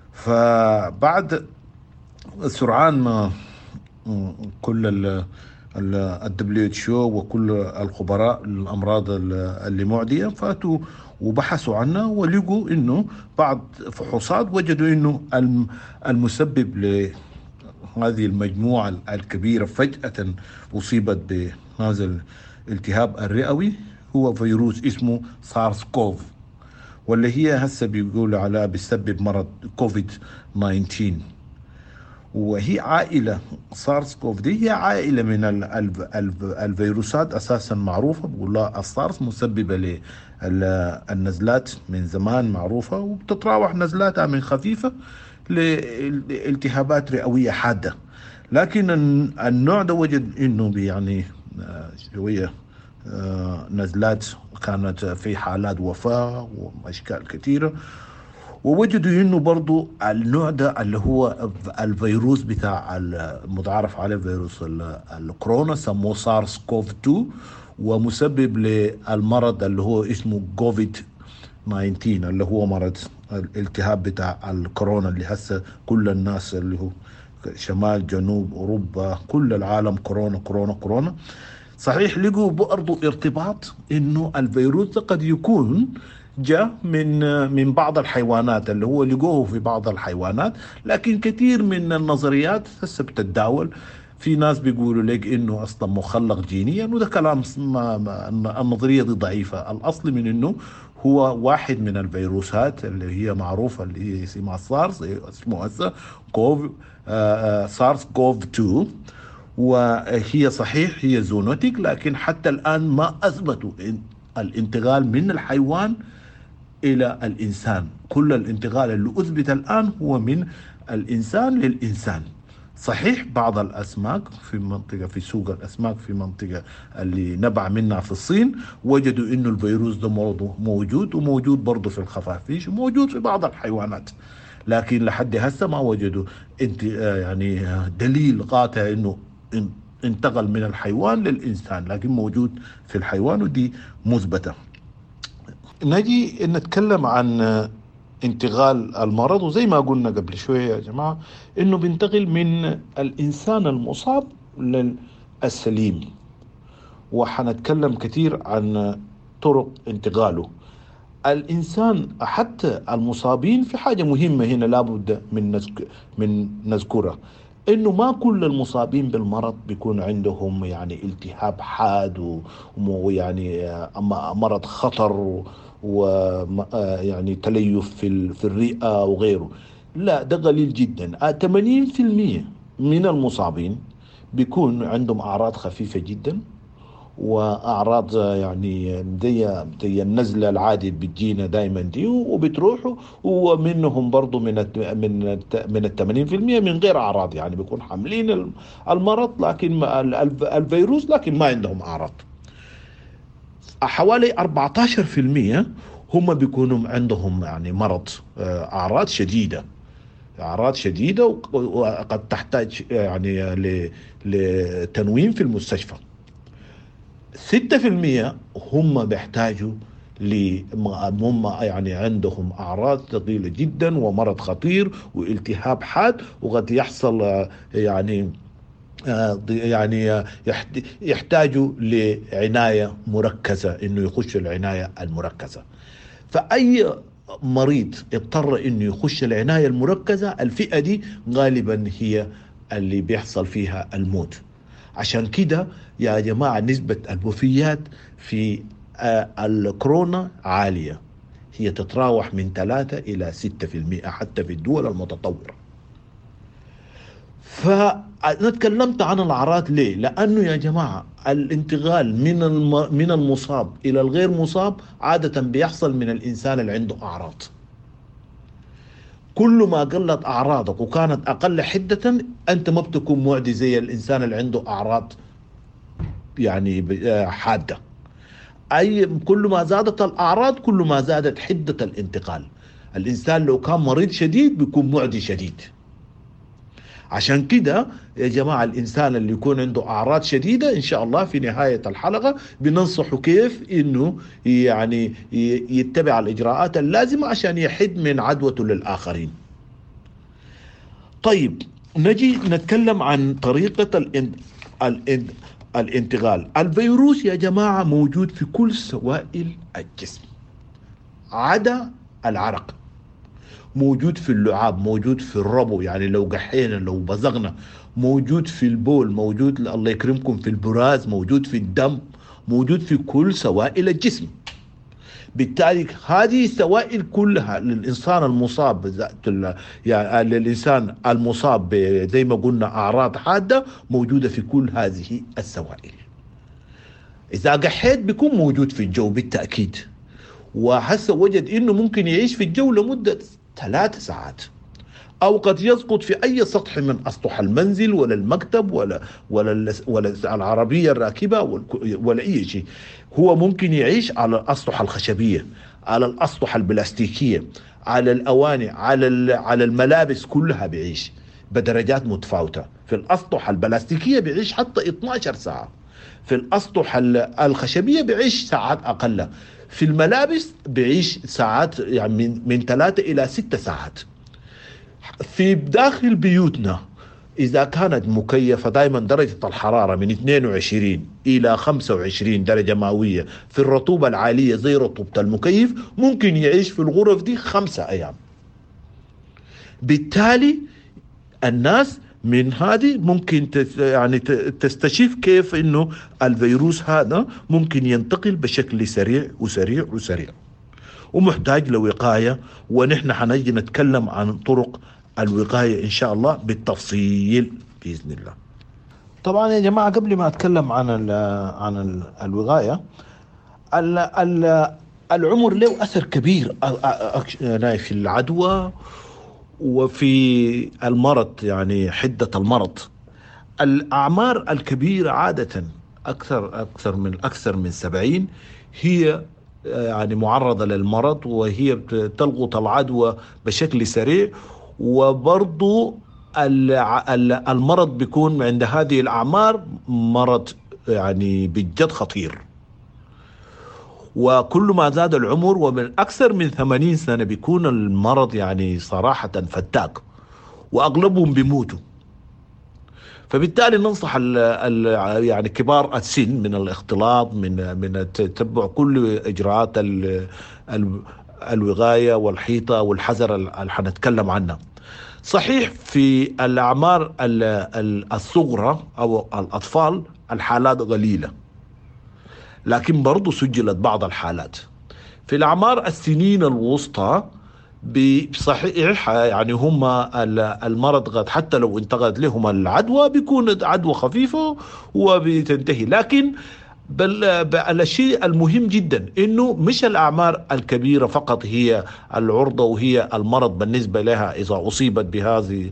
فبعد سرعان ما كل WHO وكل الخبراء الأمراض اللي معدية فاتوا وبحثوا عنها، ولقوا إنه بعض فحوصات وجدوا إنه المسبب لهذه المجموعة الكبيرة فجأة أصيبت بهذا الالتهاب الرئوي هو فيروس اسمه سارس كوف، واللي هي هسه بيقولوا عليها بيسبب مرض كوفيد 19. وهي عائلة سارس كوف دي هي عائلة من الفيروسات أساسا معروفة، بقول لها السارس مسببة للنزلات من زمان معروفة، وبتتراوح نزلاتها من خفيفة لالتهابات رئوية حادة. لكن النوع ده وجد إنه يعني شوية نزلات كانت في حالات وفاة وأشكال كثيرة، ووجدوا إنه برضو النوع ده اللي هو الفيروس بتاع المتعارف عليه فيروس الكورونا سموه سارس كوف 2، ومسبب للمرض اللي هو اسمه كوفيد 19 اللي هو مرض الالتهاب بتاع الكورونا اللي هسه كل الناس اللي هو شمال جنوب أوروبا كل العالم كورونا كورونا كورونا. صحيح لقوا برضو ارتباط إنه الفيروس ده قد يكون جاء من بعض الحيوانات اللي هو لقوه في بعض الحيوانات، لكن كثير من النظريات هسه بتتداول. في ناس بيقولوا لك انه اصلا مخلق جينيا، وده كلام النظريه دي ضعيفه. الاصل من انه هو واحد من الفيروسات اللي هي معروفه اللي هي اسمها سارس، اسمه هسه سارس كوف 2، وهي صحيح هي زونوتيك، لكن حتى الان ما اثبتوا الانتقال من الحيوان إلى الإنسان. كل الانتقال اللي أثبت الآن هو من الإنسان للإنسان. صحيح بعض الأسماك في منطقة في سوق الأسماك في منطقة اللي نبع منها في الصين وجدوا إنه الفيروس ده موجود، وموجود برضه في الخفافيش وموجود في بعض الحيوانات، لكن لحد هسه ما وجدوا يعني دليل قاطع إنه انتقل من الحيوان للإنسان، لكن موجود في الحيوان ودي مثبتة. نجي نتكلم عن انتقال المرض، وزي ما قلنا قبل شوية يا جماعة إنه بينتقل من الإنسان المصاب للسليم، وحنتكلم كثير عن طرق انتقاله. الإنسان حتى المصابين في حاجة مهمة هنا لابد من نذكرها، إنه ما كل المصابين بالمرض بيكون عندهم يعني التهاب حاد ويعني مرض خطر ويعني تليف في الرئة وغيره. لا، ده قليل جدا. 80% من المصابين بيكون عندهم أعراض خفيفة جدا، وأعراض يعني زي النزلة العادي بتجينا دائما دي وبتروحوا، ومنهم برضو من 80% من غير أعراض، يعني بيكون حاملين المرض لكن الفيروس لكن ما عندهم أعراض. حوالي 14% هم بيكونوا عندهم يعني مرض أعراض شديدة وقد تحتاج يعني لتنويم في المستشفى. 6% هم بيحتاجوا هم يعني عندهم أعراض ثقيلة جدا ومرض خطير والتهاب حاد، وقد يحصل يعني يحتاجوا لعناية مركزة، إنه يخش العناية المركزة. فأي مريض اضطر إنه يخش العناية المركزة، الفئة دي غالبا هي اللي بيحصل فيها الموت. عشان كده يا جماعة نسبة الوفيات في الكورونا عالية، هي تتراوح من 3 إلى 6% حتى في الدول المتطورة. فأنا تكلمت عن الأعراض ليه؟ لأنه يا جماعة الانتقال من المصاب إلى الغير مصاب عادة بيحصل من الإنسان اللي عنده أعراض. كل ما قلت أعراضك وكانت أقل حدة أنت ما بتكون معدي زي الإنسان اللي عنده أعراض يعني حادة. أي كل ما زادت الأعراض كل ما زادت حدة الانتقال. الإنسان لو كان مريض شديد بيكون معدي شديد. عشان كده يا جماعة الإنسان اللي يكون عنده أعراض شديدة إن شاء الله في نهاية الحلقة بننصحه كيف إنه يعني يتبع الإجراءات اللازمة عشان يحد من عدوته للآخرين. طيب نجي نتكلم عن طريقة الانتقال. الفيروس يا جماعة موجود في كل سوائل الجسم عدا العرق، موجود في اللعاب، موجود في الربو، يعني لو قحينا لو بزغنا، موجود في البول، موجود الله يكرمكم في البراز، موجود في الدم، موجود في كل سوائل الجسم. بالتالي هذه السوائل كلها للإنسان المصاب يعني للإنسان المصاب زي ما قلنا أعراض حادة موجودة في كل هذه السوائل. إذا قحيت بيكون موجود في الجو بالتأكيد، وحس وجد إنه ممكن يعيش في الجو لمدة 3 ساعات، أو قد يسقط في أي سطح من أسطح المنزل ولا المكتب ولا العربية الراكبة ولا أي شيء. هو ممكن يعيش على الأسطح الخشبية، على الأسطح البلاستيكية، على الأواني، على الملابس كلها بيعيش بدرجات متفاوتة. في الأسطح البلاستيكية بيعيش حتى 12 ساعة، في الأسطح الخشبية بيعيش ساعات أقل، في الملابس بيعيش ساعات يعني من 3 إلى 6 ساعات. في داخل بيوتنا إذا كانت مكيفة دائما درجة الحرارة من 22 إلى 25 درجة مئوية، في الرطوبة العالية زي رطوبة المكيف ممكن يعيش في الغرف دي 5 أيام. بالتالي الناس من هذه ممكن يعني تستشف كيف إنه الفيروس هذا ممكن ينتقل بشكل سريع وسريع وسريع، ومحتاج لوقاية، ونحن حنجي نتكلم عن طرق الوقاية إن شاء الله بالتفصيل بإذن الله. طبعا يا جماعة قبل ما أتكلم عن الوقاية، العمر له أثر كبير في العدوى وفي المرض، يعني حدة المرض. الأعمار الكبيرة عادة أكثر من 70 هي يعني معرضة للمرض، وهي تلقط العدوى بشكل سريع. وبرضو المرض بيكون عند هذه الأعمار مرض يعني بجد خطير. وكل ما زاد العمر ومن أكثر من 80 سنة بيكون المرض يعني صراحة فتاك، وأغلبهم بيموتوا. فبالتالي ننصح يعني كبار السن من الاختلاط، من تتبع كل إجراءات الوقاية والحيطة والحذر اللي حنتكلم عنها. صحيح في الأعمار الصغرى أو الأطفال الحالات قليلة، لكن برضو سجلت بعض الحالات. في الأعمار السنين الوسطى بصحيح يعني هم المرض قد حتى لو انتقلت لهم العدوى بيكون عدوى خفيفة وبتنتهي. لكن الشيء المهم جدا انه مش الاعمار الكبيره فقط هي العرضه وهي المرض بالنسبه لها اذا اصيبت بهذه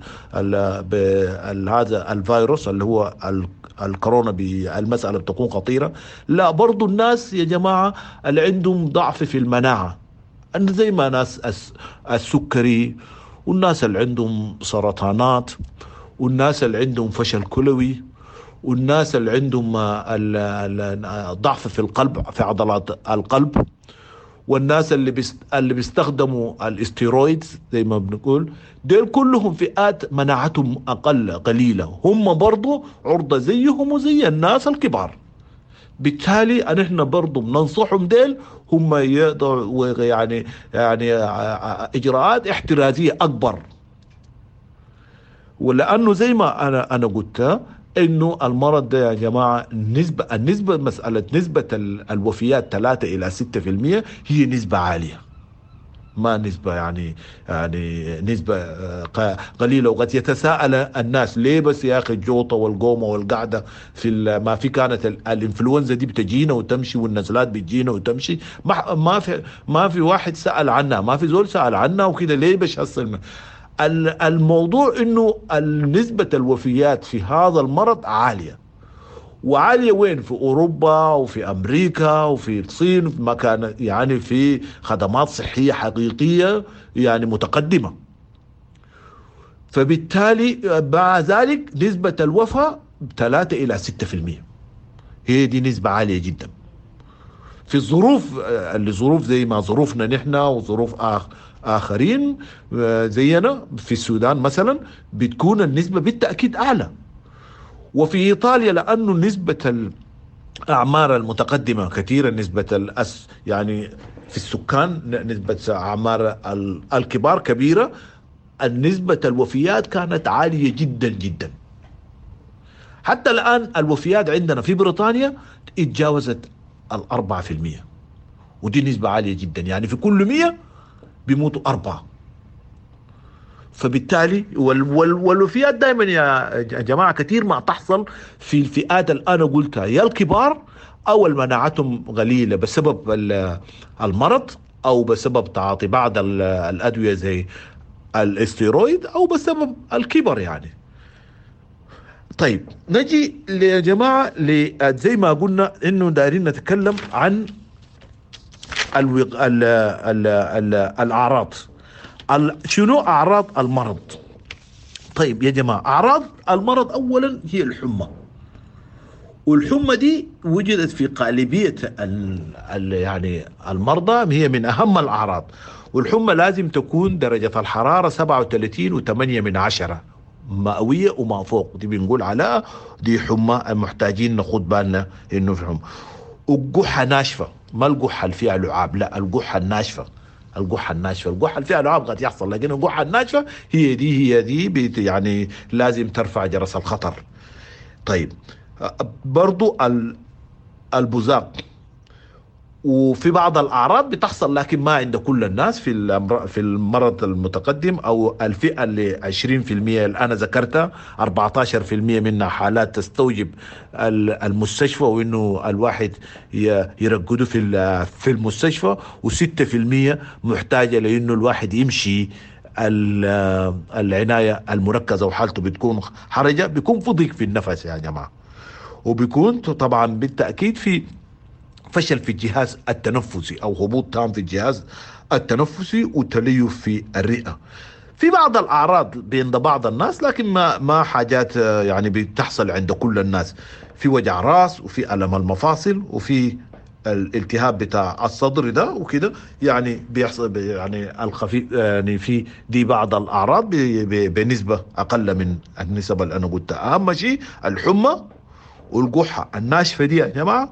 هذا الفيروس اللي هو الكورونا، بالمساله بتكون خطيره. لا، برضو الناس يا جماعه اللي عندهم ضعف في المناعه، زي ما ناس السكري، والناس اللي عندهم سرطانات، والناس اللي عندهم فشل كلوي، والناس اللي عندهم ضعف في القلب، في عضلات القلب، والناس اللي بيستخدموا الاستيرويدز زي ما بنقول، دول كلهم فئات مناعتهم قليلة، هم برضو عرضة زيهم وزي الناس الكبار. بالتالي نحن برضو بننصحهم ديل هم يضعوا يعني إجراءات احترازية أكبر. ولأنه زي ما أنا قلت إنه المرض ده يا جماعة النسبة مسألة نسبة الوفيات 3 إلى 6% هي نسبة عالية، ما نسبة يعني نسبة قليلة. وقد يتساءل الناس ليه بس يا أخي الجوطة والقومة والقعدة ما في كانت الإنفلونزا دي بتجينا وتمشي، والنزلات بتجينا وتمشي، ما في واحد سأل عنها، ما في زول سأل عنها وكده، ليه بش حصل؟ الموضوع انه نسبة الوفيات في هذا المرض عالية. وعالية وين؟ في اوروبا وفي امريكا وفي الصين، في مكان يعني في خدمات صحية حقيقية يعني متقدمة. فبالتالي مع ذلك نسبة الوفاة 3 إلى 6%، هي دي نسبة عالية جدا. في الظروف زي ما ظروفنا نحن وظروف آخرين زينا في السودان مثلا بتكون النسبة بالتأكيد أعلى. وفي إيطاليا لأنه نسبة الأعمار المتقدمة كثيرا، نسبة يعني في السكان نسبة أعمار الكبار كبيرة، النسبة الوفيات كانت عالية جدا جدا. حتى الآن الوفيات عندنا في بريطانيا اتجاوزت 4%، ودي نسبة عالية جدا، يعني في كل 100 بيموتوا 4. فبالتالي والوفيات دائما يا جماعة كثير ما تحصل في الفئات اللي أنا قلتها، يا الكبار أو مناعتهم قليلة بسبب المرض أو بسبب تعاطي بعض الأدوية زي الاستيرويد أو بسبب الكبر يعني. طيب نجي يا جماعة زي ما قلنا إنه دايرين نتكلم عن الأعراض. شنو أعراض المرض؟ طيب يا جماعة، أعراض المرض أولا هي الحمى، والحمى دي وجدت في غالبية يعني المرضى، هي من أهم الأعراض. والحمى لازم تكون درجة الحرارة 37.8 مئوية وما فوق، دي بنقول عليها دي حمى محتاجين ناخد بالنا إنه في حمى. والقحة ناشفة، ما القحة اللي فيها لعاب، لا القحة الناشفة، القحة اللي فيها لعاب قد يحصل، لكن القحة الناشفة هي دي يعني لازم ترفع جرس الخطر. طيب برضو البزاق، وفي بعض الأعراض بتحصل لكن ما عند كل الناس في المرض المتقدم أو الفئة اللي 20% اللي أنا ذكرتها، 14% منها حالات تستوجب المستشفى وإنه الواحد يرقده في المستشفى، و6% محتاجة لإنه الواحد يمشي العناية المركزة وحالته بتكون حرجة، بيكون في ضيق في النفس يا جماعة، وبيكون طبعا بالتأكيد في فشل في الجهاز التنفسي أو هبوط تام في الجهاز التنفسي وتليف في الرئة. في بعض الأعراض عند بعض الناس لكن ما حاجات يعني بتحصل عند كل الناس، في وجع راس وفي ألم المفاصل وفي الالتهاب بتاع الصدر ده وكده، يعني بيحصل يعني الخفيف، يعني في دي بعض الأعراض بنسبة أقل من النسب اللي أنا قلتها. أهم شيء الحمى والقحة الناشفة دي يا جماعة،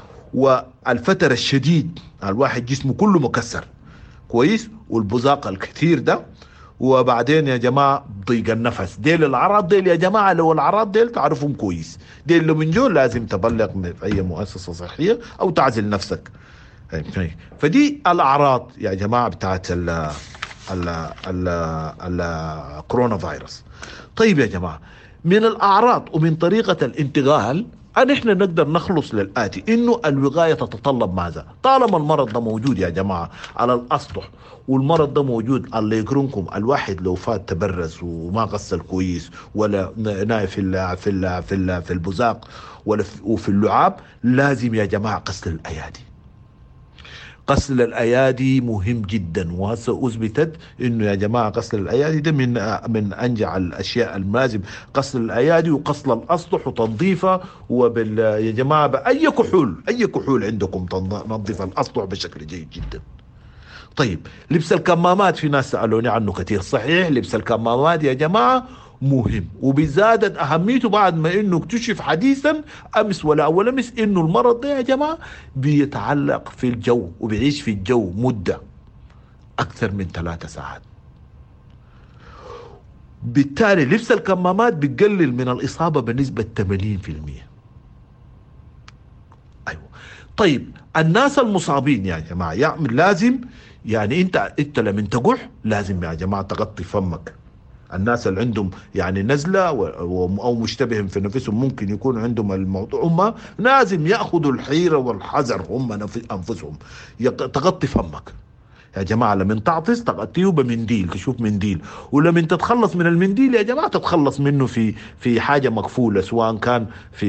والفتر الشديد، الواحد جسمه كله مكسر كويس، والبزاق الكثير ده، وبعدين يا جماعة ضيق النفس. ديل الأعراض ديل يا جماعة، لو الأعراض ديل تعرفهم كويس، ديل اللي من جول لازم تبلغ من أي مؤسسة صحية أو تعزل نفسك. فدي الأعراض يا جماعة بتاعت الكورونا فيروس. طيب يا جماعة، من الأعراض ومن طريقة الانتقال أن إحنا نقدر نخلص للآتي، إنه الوقاية تتطلب ماذا؟ طالما المرض ده موجود يا جماعة على الأسطح، والمرض ده موجود، الله يكرمكم، الواحد لو فات تبرز وما غسل كويس ولا ناي في البزاق ولا وفي اللعاب، لازم يا جماعة غسل الأيادي. غسل الأيادي مهم جدا، وهسه أثبتت إنه يا جماعة غسل الأيادي ده من أنجع الأشياء اللازم، غسل الأيادي وغسل الأسطح وتنظيفها، يا جماعة بأي كحول عندكم تنظيف الأسطح بشكل جيد جدا. طيب لبس الكمامات، في ناس سألوني عنه كثير، صحيح لبس الكمامات يا جماعة مهم، وبزادت أهميته بعد ما إنه اكتشف حديثا أمس ولا أول أمس إنه المرض ده يا جماعة بيتعلق في الجو وبيعيش في الجو مدة أكثر من 3 ساعات. بالتالي لبس الكمامات بيقلل من الإصابة بنسبة 80%. أيوة. طيب الناس المصابين يا جماعة لازم يعني أنت لما تقح لازم يا جماعة تغطي فمك. الناس اللي عندهم يعني نزلة أو مشتبه في نفسهم ممكن يكون عندهم الموضوع، هم لازم يأخذوا الحيرة والحذر هم أنفسهم. تغطي فمك يا جماعة، لما تعطس تغطيه بمنديل، تشوف منديل، ولما تتخلص من المنديل يا جماعة تتخلص منه في حاجة مقفولة، سواء كان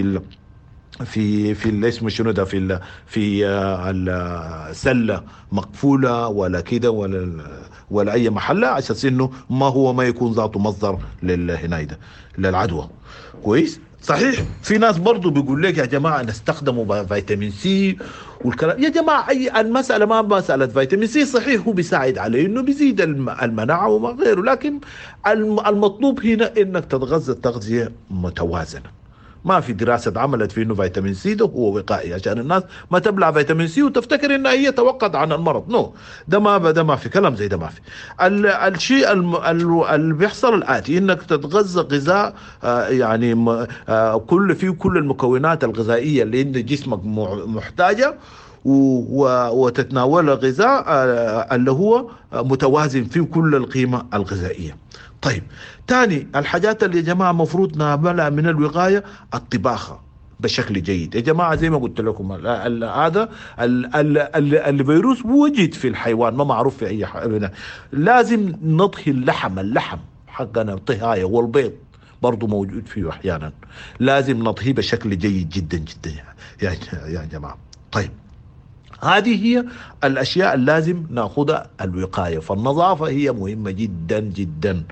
في اسمه شنو ده، في السلة مقفولة ولا كده ولا اي محله، على اساس انه ما يكون ذاته مصدر للهناي ده للعدوى. كويس. صحيح في ناس برضو بيقول لك يا جماعه نستخدموا فيتامين سي والكلام، يا جماعه المساله ما مساله فيتامين سي، صحيح هو بيساعد على انه بيزيد المناعه وما غيره، لكن المطلوب هنا انك تتغذى تغذيه متوازنه، ما في دراسة عملت في انه فيتامين سي ده هو وقائي عشان الناس ما تبلع فيتامين سي وتفتكر انها هي توقت عن المرض. ده ما في كلام زي ده، ما في. الشيء اللي بيحصل الآتي، انك تتغذى غذاء يعني كل المكونات الغذائية اللي عند جسمك محتاجة، وتتناول غذاء اللي هو متوازن فيه كل القيمة الغذائية. طيب، تاني الحاجات اللي يا جماعة مفروض نعملها من الوقاية، الطباخة بشكل جيد. يا جماعة زي ما قلت لكم هذا الفيروس وجد في الحيوان، ما معروف في أي حيوان. لازم نطهي اللحم حقنا طهاية، والبيض برضو موجود فيه أحيانا، لازم نطهيه بشكل جيد جدا جدا يا جماعة. طيب، هذه هي الأشياء اللي لازم نأخذها الوقاية. فالنظافة هي مهمة جدا جدا،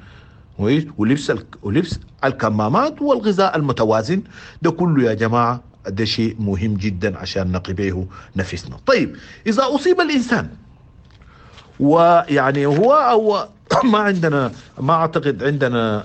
ولبس الكمامات والغذاء المتوازن، ده كله يا جماعة ده شيء مهم جدا عشان نقي به نفسنا. طيب، إذا أصيب الإنسان ويعني هو ما أعتقد عندنا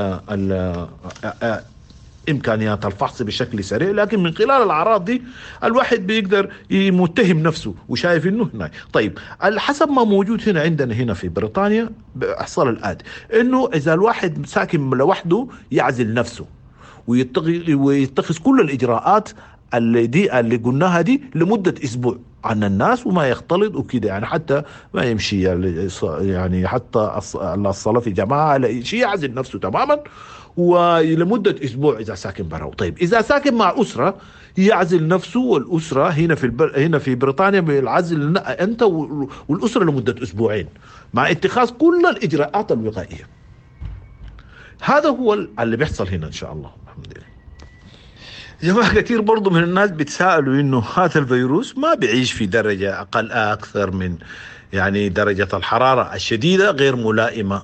إمكانيات الفحص بشكل سريع، لكن من خلال الأعراض دي الواحد بيقدر يمتهم نفسه وشايف إنه هنا. طيب، حسب ما موجود هنا في بريطانيا بيحصل الآتي، إنه إذا الواحد ساكن لوحده يعزل نفسه ويتخذ كل الإجراءات اللي قلناها دي لمدة أسبوع عن الناس، وما يختلط وكده، يعني حتى ما يمشي، يعني حتى الصلاة في جماعة لا شيء، يعزل نفسه تماما ولمدة أسبوع إذا ساكن برا. طيب، إذا ساكن مع أسرة يعزل نفسه والأسرة هنا في بريطانيا بالعزل أنت والأسرة لمدة أسبوعين مع اتخاذ كل الإجراءات الوقائية. هذا هو اللي بيحصل هنا إن شاء الله. الحمد لله. يا جماعة، كثير برضو من الناس بتسألوا إنه هذا الفيروس ما بيعيش في درجة أكثر من يعني درجة الحرارة الشديدة غير ملائمة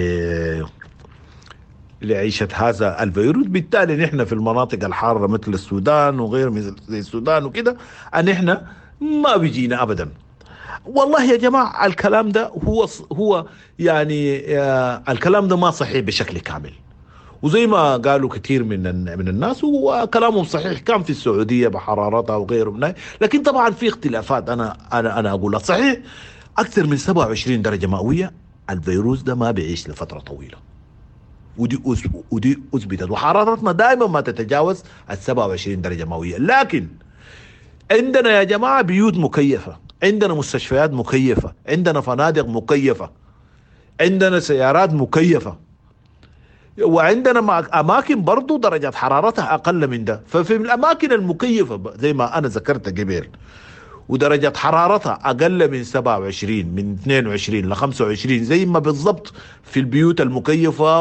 لعيشة هذا الفيروس. بالتالي نحن في المناطق الحارة مثل السودان وغير مثل السودان وكده، أن إحنا ما بيجينا أبدا. والله يا جماعة الكلام ده هو يعني الكلام ده ما صحيح بشكل كامل، وزي ما قالوا كثير من الناس وكلامهم صحيح. كان في السعودية بحرارتها وغيره منها، لكن طبعا في اختلافات. أنا أقول صحيح أكثر من 27 درجة مئوية الفيروس ده ما بيعيش لفترة طويلة، ودي أثبتت، وحرارتنا دائما ما تتجاوز 27 درجة مئوية. لكن عندنا يا جماعة بيوت مكيفة، عندنا مستشفيات مكيفة، عندنا فنادق مكيفة، عندنا سيارات مكيفة، وعندنا أماكن برضو درجة حرارتها أقل من ده. ففي الأماكن المكيفة زي ما أنا ذكرت قبل ودرجة حرارتها أقل من 27 من 22 ل 25 زي ما بالضبط في البيوت المكيفة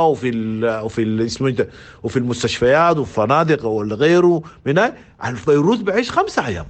وفي المستشفيات والفنادق وغيره من الفيروس بعيش 5 أيام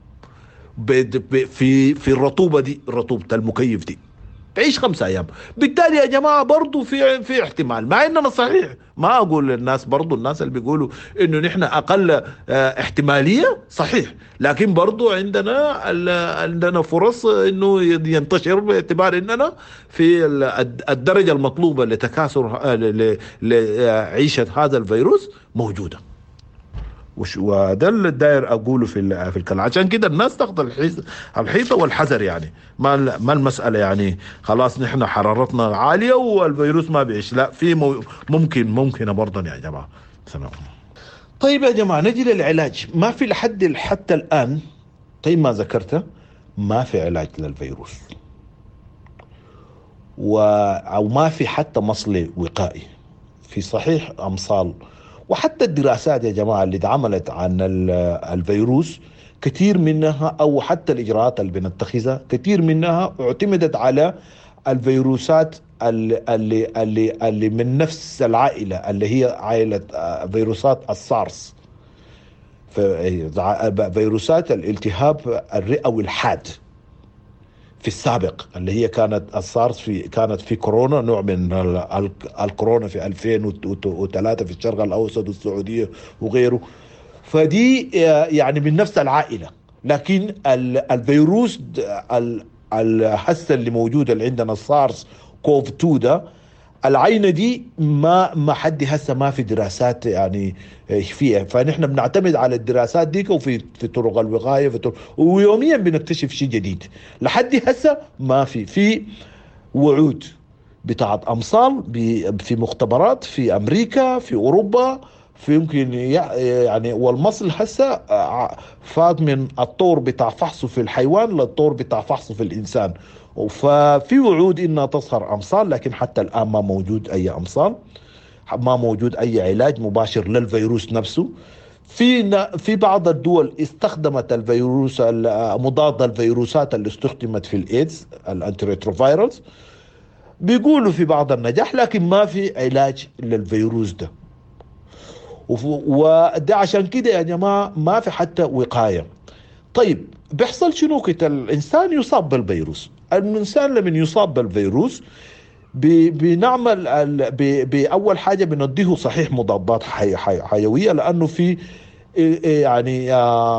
في الرطوبة دي، رطوبة المكيف دي تعيش 5 أيام. بالتالي يا جماعة برضو في احتمال، مع اننا صحيح ما اقول للناس، برضو الناس اللي بيقولوا انه نحن اقل احتمالية صحيح، لكن برضو عندنا فرص انه ينتشر، باعتبار اننا في الدرجة المطلوبة لتكاثر لعيشة هذا الفيروس موجودة. وده اللي داير اقوله في الكلام. عشان كده الناس تاخذ الحيطه والحذر، يعني ما المساله يعني خلاص نحن حرارتنا عاليه والفيروس ما بيعيش، لا، في ممكن برضه يا جماعه. سلام. طيب يا جماعه، نجي للعلاج. ما في لحد حتى الان طيب ما ذكرته ما في علاج للفيروس، او ما في حتى مصل وقائي. في صحيح امصال، وحتى الدراسات يا جماعة اللي اتعملت عن الفيروس كثير منها، أو حتى الإجراءات اللي بنتخذها كثير منها اعتمدت على الفيروسات اللي من نفس العائلة، اللي هي عائلة فيروسات السارس، فيروسات الالتهاب الرئوي الحاد في السابق، اللي هي كانت السارس كانت في كورونا، نوع من الكورونا في 2003 في الشرق الأوسط والسعودية وغيره. فدي يعني من نفس العائلة، لكن الفيروس الحسة اللي موجودة اللي عندنا السارس كوف 2 ده العينة دي ما حد هسه ما في دراسات يعني فيها، فنحن بنعتمد على الدراسات ديك وفي طرق الوقاية ويوميا بنكتشف شيء جديد. لحد هسه ما في وعود بتاعت أمصال في مختبرات في أمريكا في أوروبا في يمكن يعني، والمصل هسه فات من الطور بتاع فحصه في الحيوان للطور بتاع فحصه في الإنسان. ففي وعود إنها تظهر أمصال، لكن حتى الآن ما موجود أي أمصال، ما موجود أي علاج مباشر للفيروس نفسه. في بعض الدول استخدمت الفيروس مضاد الفيروسات اللي استخدمت في الإيدز الأنتيريتروفيرالز، بيقولوا في بعض النجاح، لكن ما في علاج للفيروس ده. وده عشان كده يا جماعة ما في حتى وقاية. طيب بيحصل شنو كده؟ الإنسان يصاب بالفيروس. الإنسان لما يصاب بالفيروس بنعمل بأول حاجة بنديه صحيح مضادات حيوية، لأنه في يعني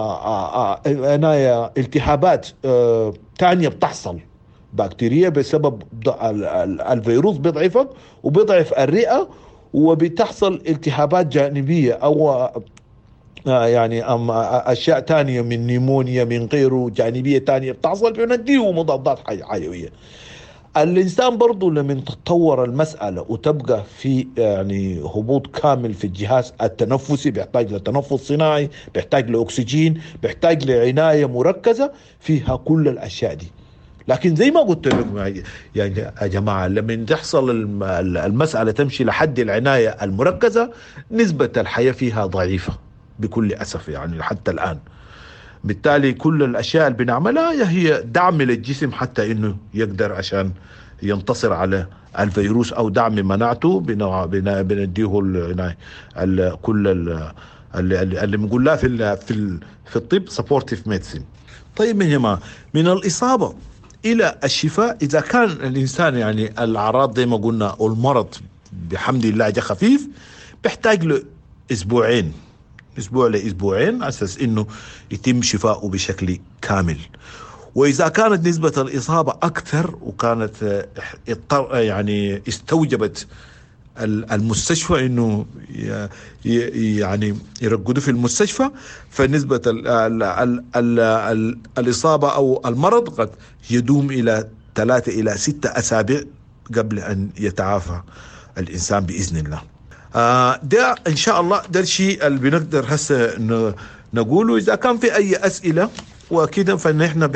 التهابات تانية بتحصل بكتيريا بسبب الفيروس، بيضعفك وبيضعف الرئة، وبتحصل التهابات جانبية أو يعني أشياء تانية من نيمونيا من غيره جانبية تانية بتحصل، بنديه مضادات حيوية. الإنسان برضو لما تتطور المسألة وتبقى في يعني هبوط كامل في الجهاز التنفسي، بيحتاج لتنفس صناعي، بيحتاج لأكسجين، بيحتاج لعناية مركزة فيها كل الأشياء دي. لكن زي ما قلت لكم يا جماعة، لما تحصل المسألة تمشي لحد العناية المركزة، نسبة الحياة فيها ضعيفة بكل أسف يعني حتى الآن. بالتالي كل الأشياء اللي بنعملها هي دعم للجسم حتى إنه يقدر عشان ينتصر على الفيروس، أو دعم مناعته بنديه العناية كل اللي بنقول لها في الطب supportive medicine. طيب يا جماعة، من الإصابة إلى الشفاء إذا كان الإنسان يعني الأعراض زي ما قلنا والمرض بحمد الله جاء خفيف، بيحتاج له أسبوع لأسبوعين على أساس إنه يتم شفاؤه بشكل كامل. وإذا كانت نسبة الإصابة أكثر وكانت يعني استوجبت المستشفى إنه يعني يرقدوا في المستشفى، فنسبة الإصابة أو المرض قد يدوم إلى 3 إلى 6 أسابيع قبل أن يتعافى الإنسان بإذن الله. ده إن شاء الله ده الشيء اللي بنقدر هسه نقوله. إذا كان في أي أسئلة وكده فنحن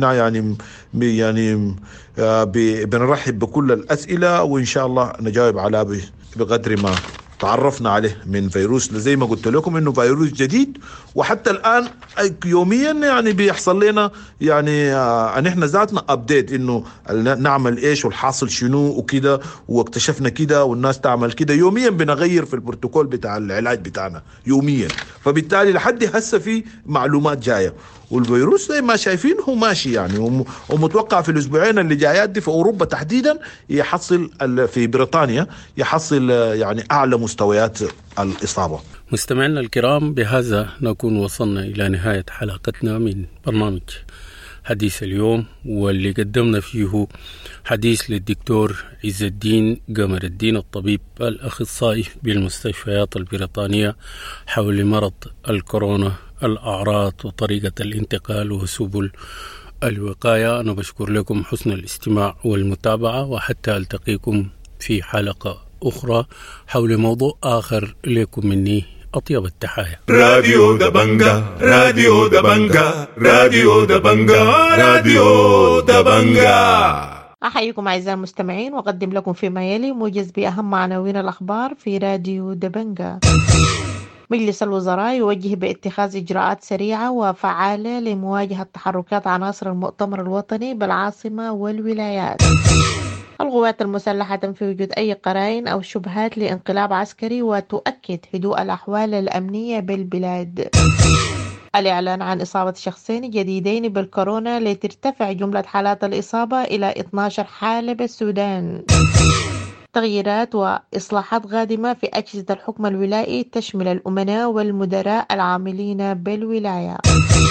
يعني بنرحب بكل الأسئلة، وإن شاء الله نجاوب على بقدر ما تعرفنا عليه من فيروس. زي ما قلت لكم إنه فيروس جديد، وحتى الآن يوميا يعني بيحصل لنا يعني أن إحنا ذاتنا أبديت إنه نعمل إيش والحاصل شنو وكده، واكتشفنا كده والناس تعمل كده. يوميا بنغير في البروتوكول بتاع العلاج بتاعنا يوميا، فبالتالي لحد هسه في معلومات جاية. والفيروس زي ما شايفين هو ماشي يعني، ومتوقع في الأسبوعين اللي جايات دي في أوروبا تحديدا يحصل في بريطانيا يحصل يعني أعلى مستويات الإصابة. مستمعينا الكرام، بهذا نكون وصلنا إلى نهاية حلقتنا من برنامج حديث اليوم، واللي قدمنا فيه حديث للدكتور عز الدين قمر الدين، الطبيب الأخصائي بالمستشفيات البريطانية، حول مرض الكورونا، الأعراض وطريقة الانتقال وسبل الوقاية. أنا بشكر لكم حسن الاستماع والمتابعة، وحتى ألتقيكم في حلقة أخرى حول موضوع آخر. لكم مني أطيب التحايا. راديو دبنجا، راديو دبنجا، راديو دبنجا، راديو دبنجا. أحييكم أعزائي المستمعين، وأقدم لكم فيما يلي موجز بأهم عناوين الأخبار في راديو دبنجا. مجلس الوزراء يوجه باتخاذ إجراءات سريعة وفعالة لمواجهة تحركات عناصر المؤتمر الوطني بالعاصمة والولايات. القوات المسلحة تنفي وجود أي قرائن أو شبهات لانقلاب عسكري، وتؤكد هدوء الأحوال الأمنية بالبلاد. الإعلان عن إصابة شخصين جديدين بالكورونا لترتفع جملة حالات الإصابة إلى 12 حالة بالسودان. تغييرات وإصلاحات قادمة في أجهزة الحكم الولائي تشمل الأمناء والمدراء العاملين بالولاية.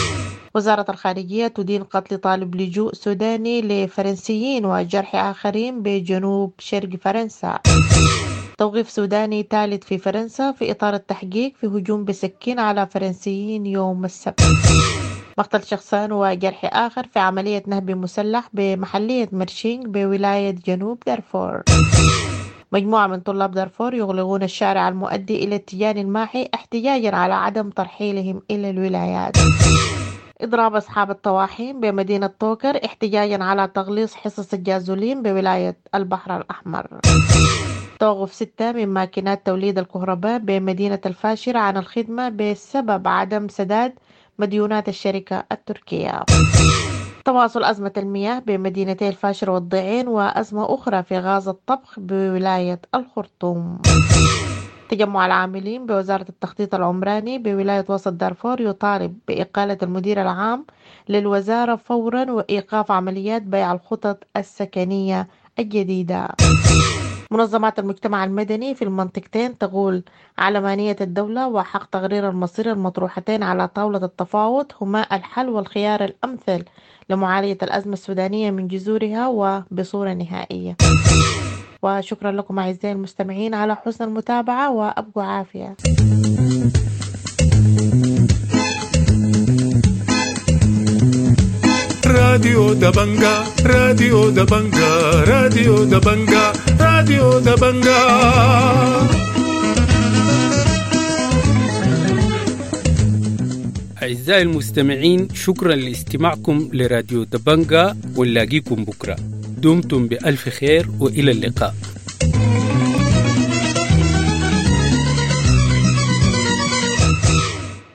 وزارة الخارجية تدين قتل طالب لجوء سوداني لفرنسيين وجرح آخرين بجنوب شرق فرنسا. توقيف سوداني ثالث في فرنسا في إطار التحقيق في هجوم بسكين على فرنسيين يوم السبت. مقتل شخصان وجرح آخر في عملية نهب مسلح بمحلية مرشينغ بولاية جنوب دارفور. مجموعة من طلاب دارفور يغلقون الشارع المؤدي إلى التيجان الماحي احتجاجا على عدم ترحيلهم إلى الولايات. إضراب أصحاب الطواحين بمدينة توكر احتجاجا على تغليظ حصص الجازولين بولاية البحر الأحمر. توقف 6 من ماكينات توليد الكهرباء بمدينة الفاشر عن الخدمة بسبب عدم سداد مديونات الشركة التركية. تواصل أزمة المياه بمدينتي الفاشر والضيعين وأزمة أخرى في غاز الطبخ بولاية الخرطوم. تجمع العاملين بوزارة التخطيط العمراني بولاية وسط دارفور يطالب بإقالة المدير العام للوزارة فورا وإيقاف عمليات بيع الخطط السكنية الجديدة. منظمات المجتمع المدني في المنطقتين تقول علمانية الدولة وحق تقرير المصير المطروحتين على طاولة التفاوض هما الحل والخيار الأمثل لمعالجة الأزمة السودانية من جذورها وبصورة نهائية. وشكرا لكم أعزائي المستمعين على حسن المتابعة وأبقوا عافية. راديو دبنجا راديو دبنجا راديو دبنجا راديو دبنجا. أعزائي المستمعين، شكرا لاستماعكم لراديو دبنجا، ونلاقيكم بكرة. دمتم بألف خير وإلى اللقاء.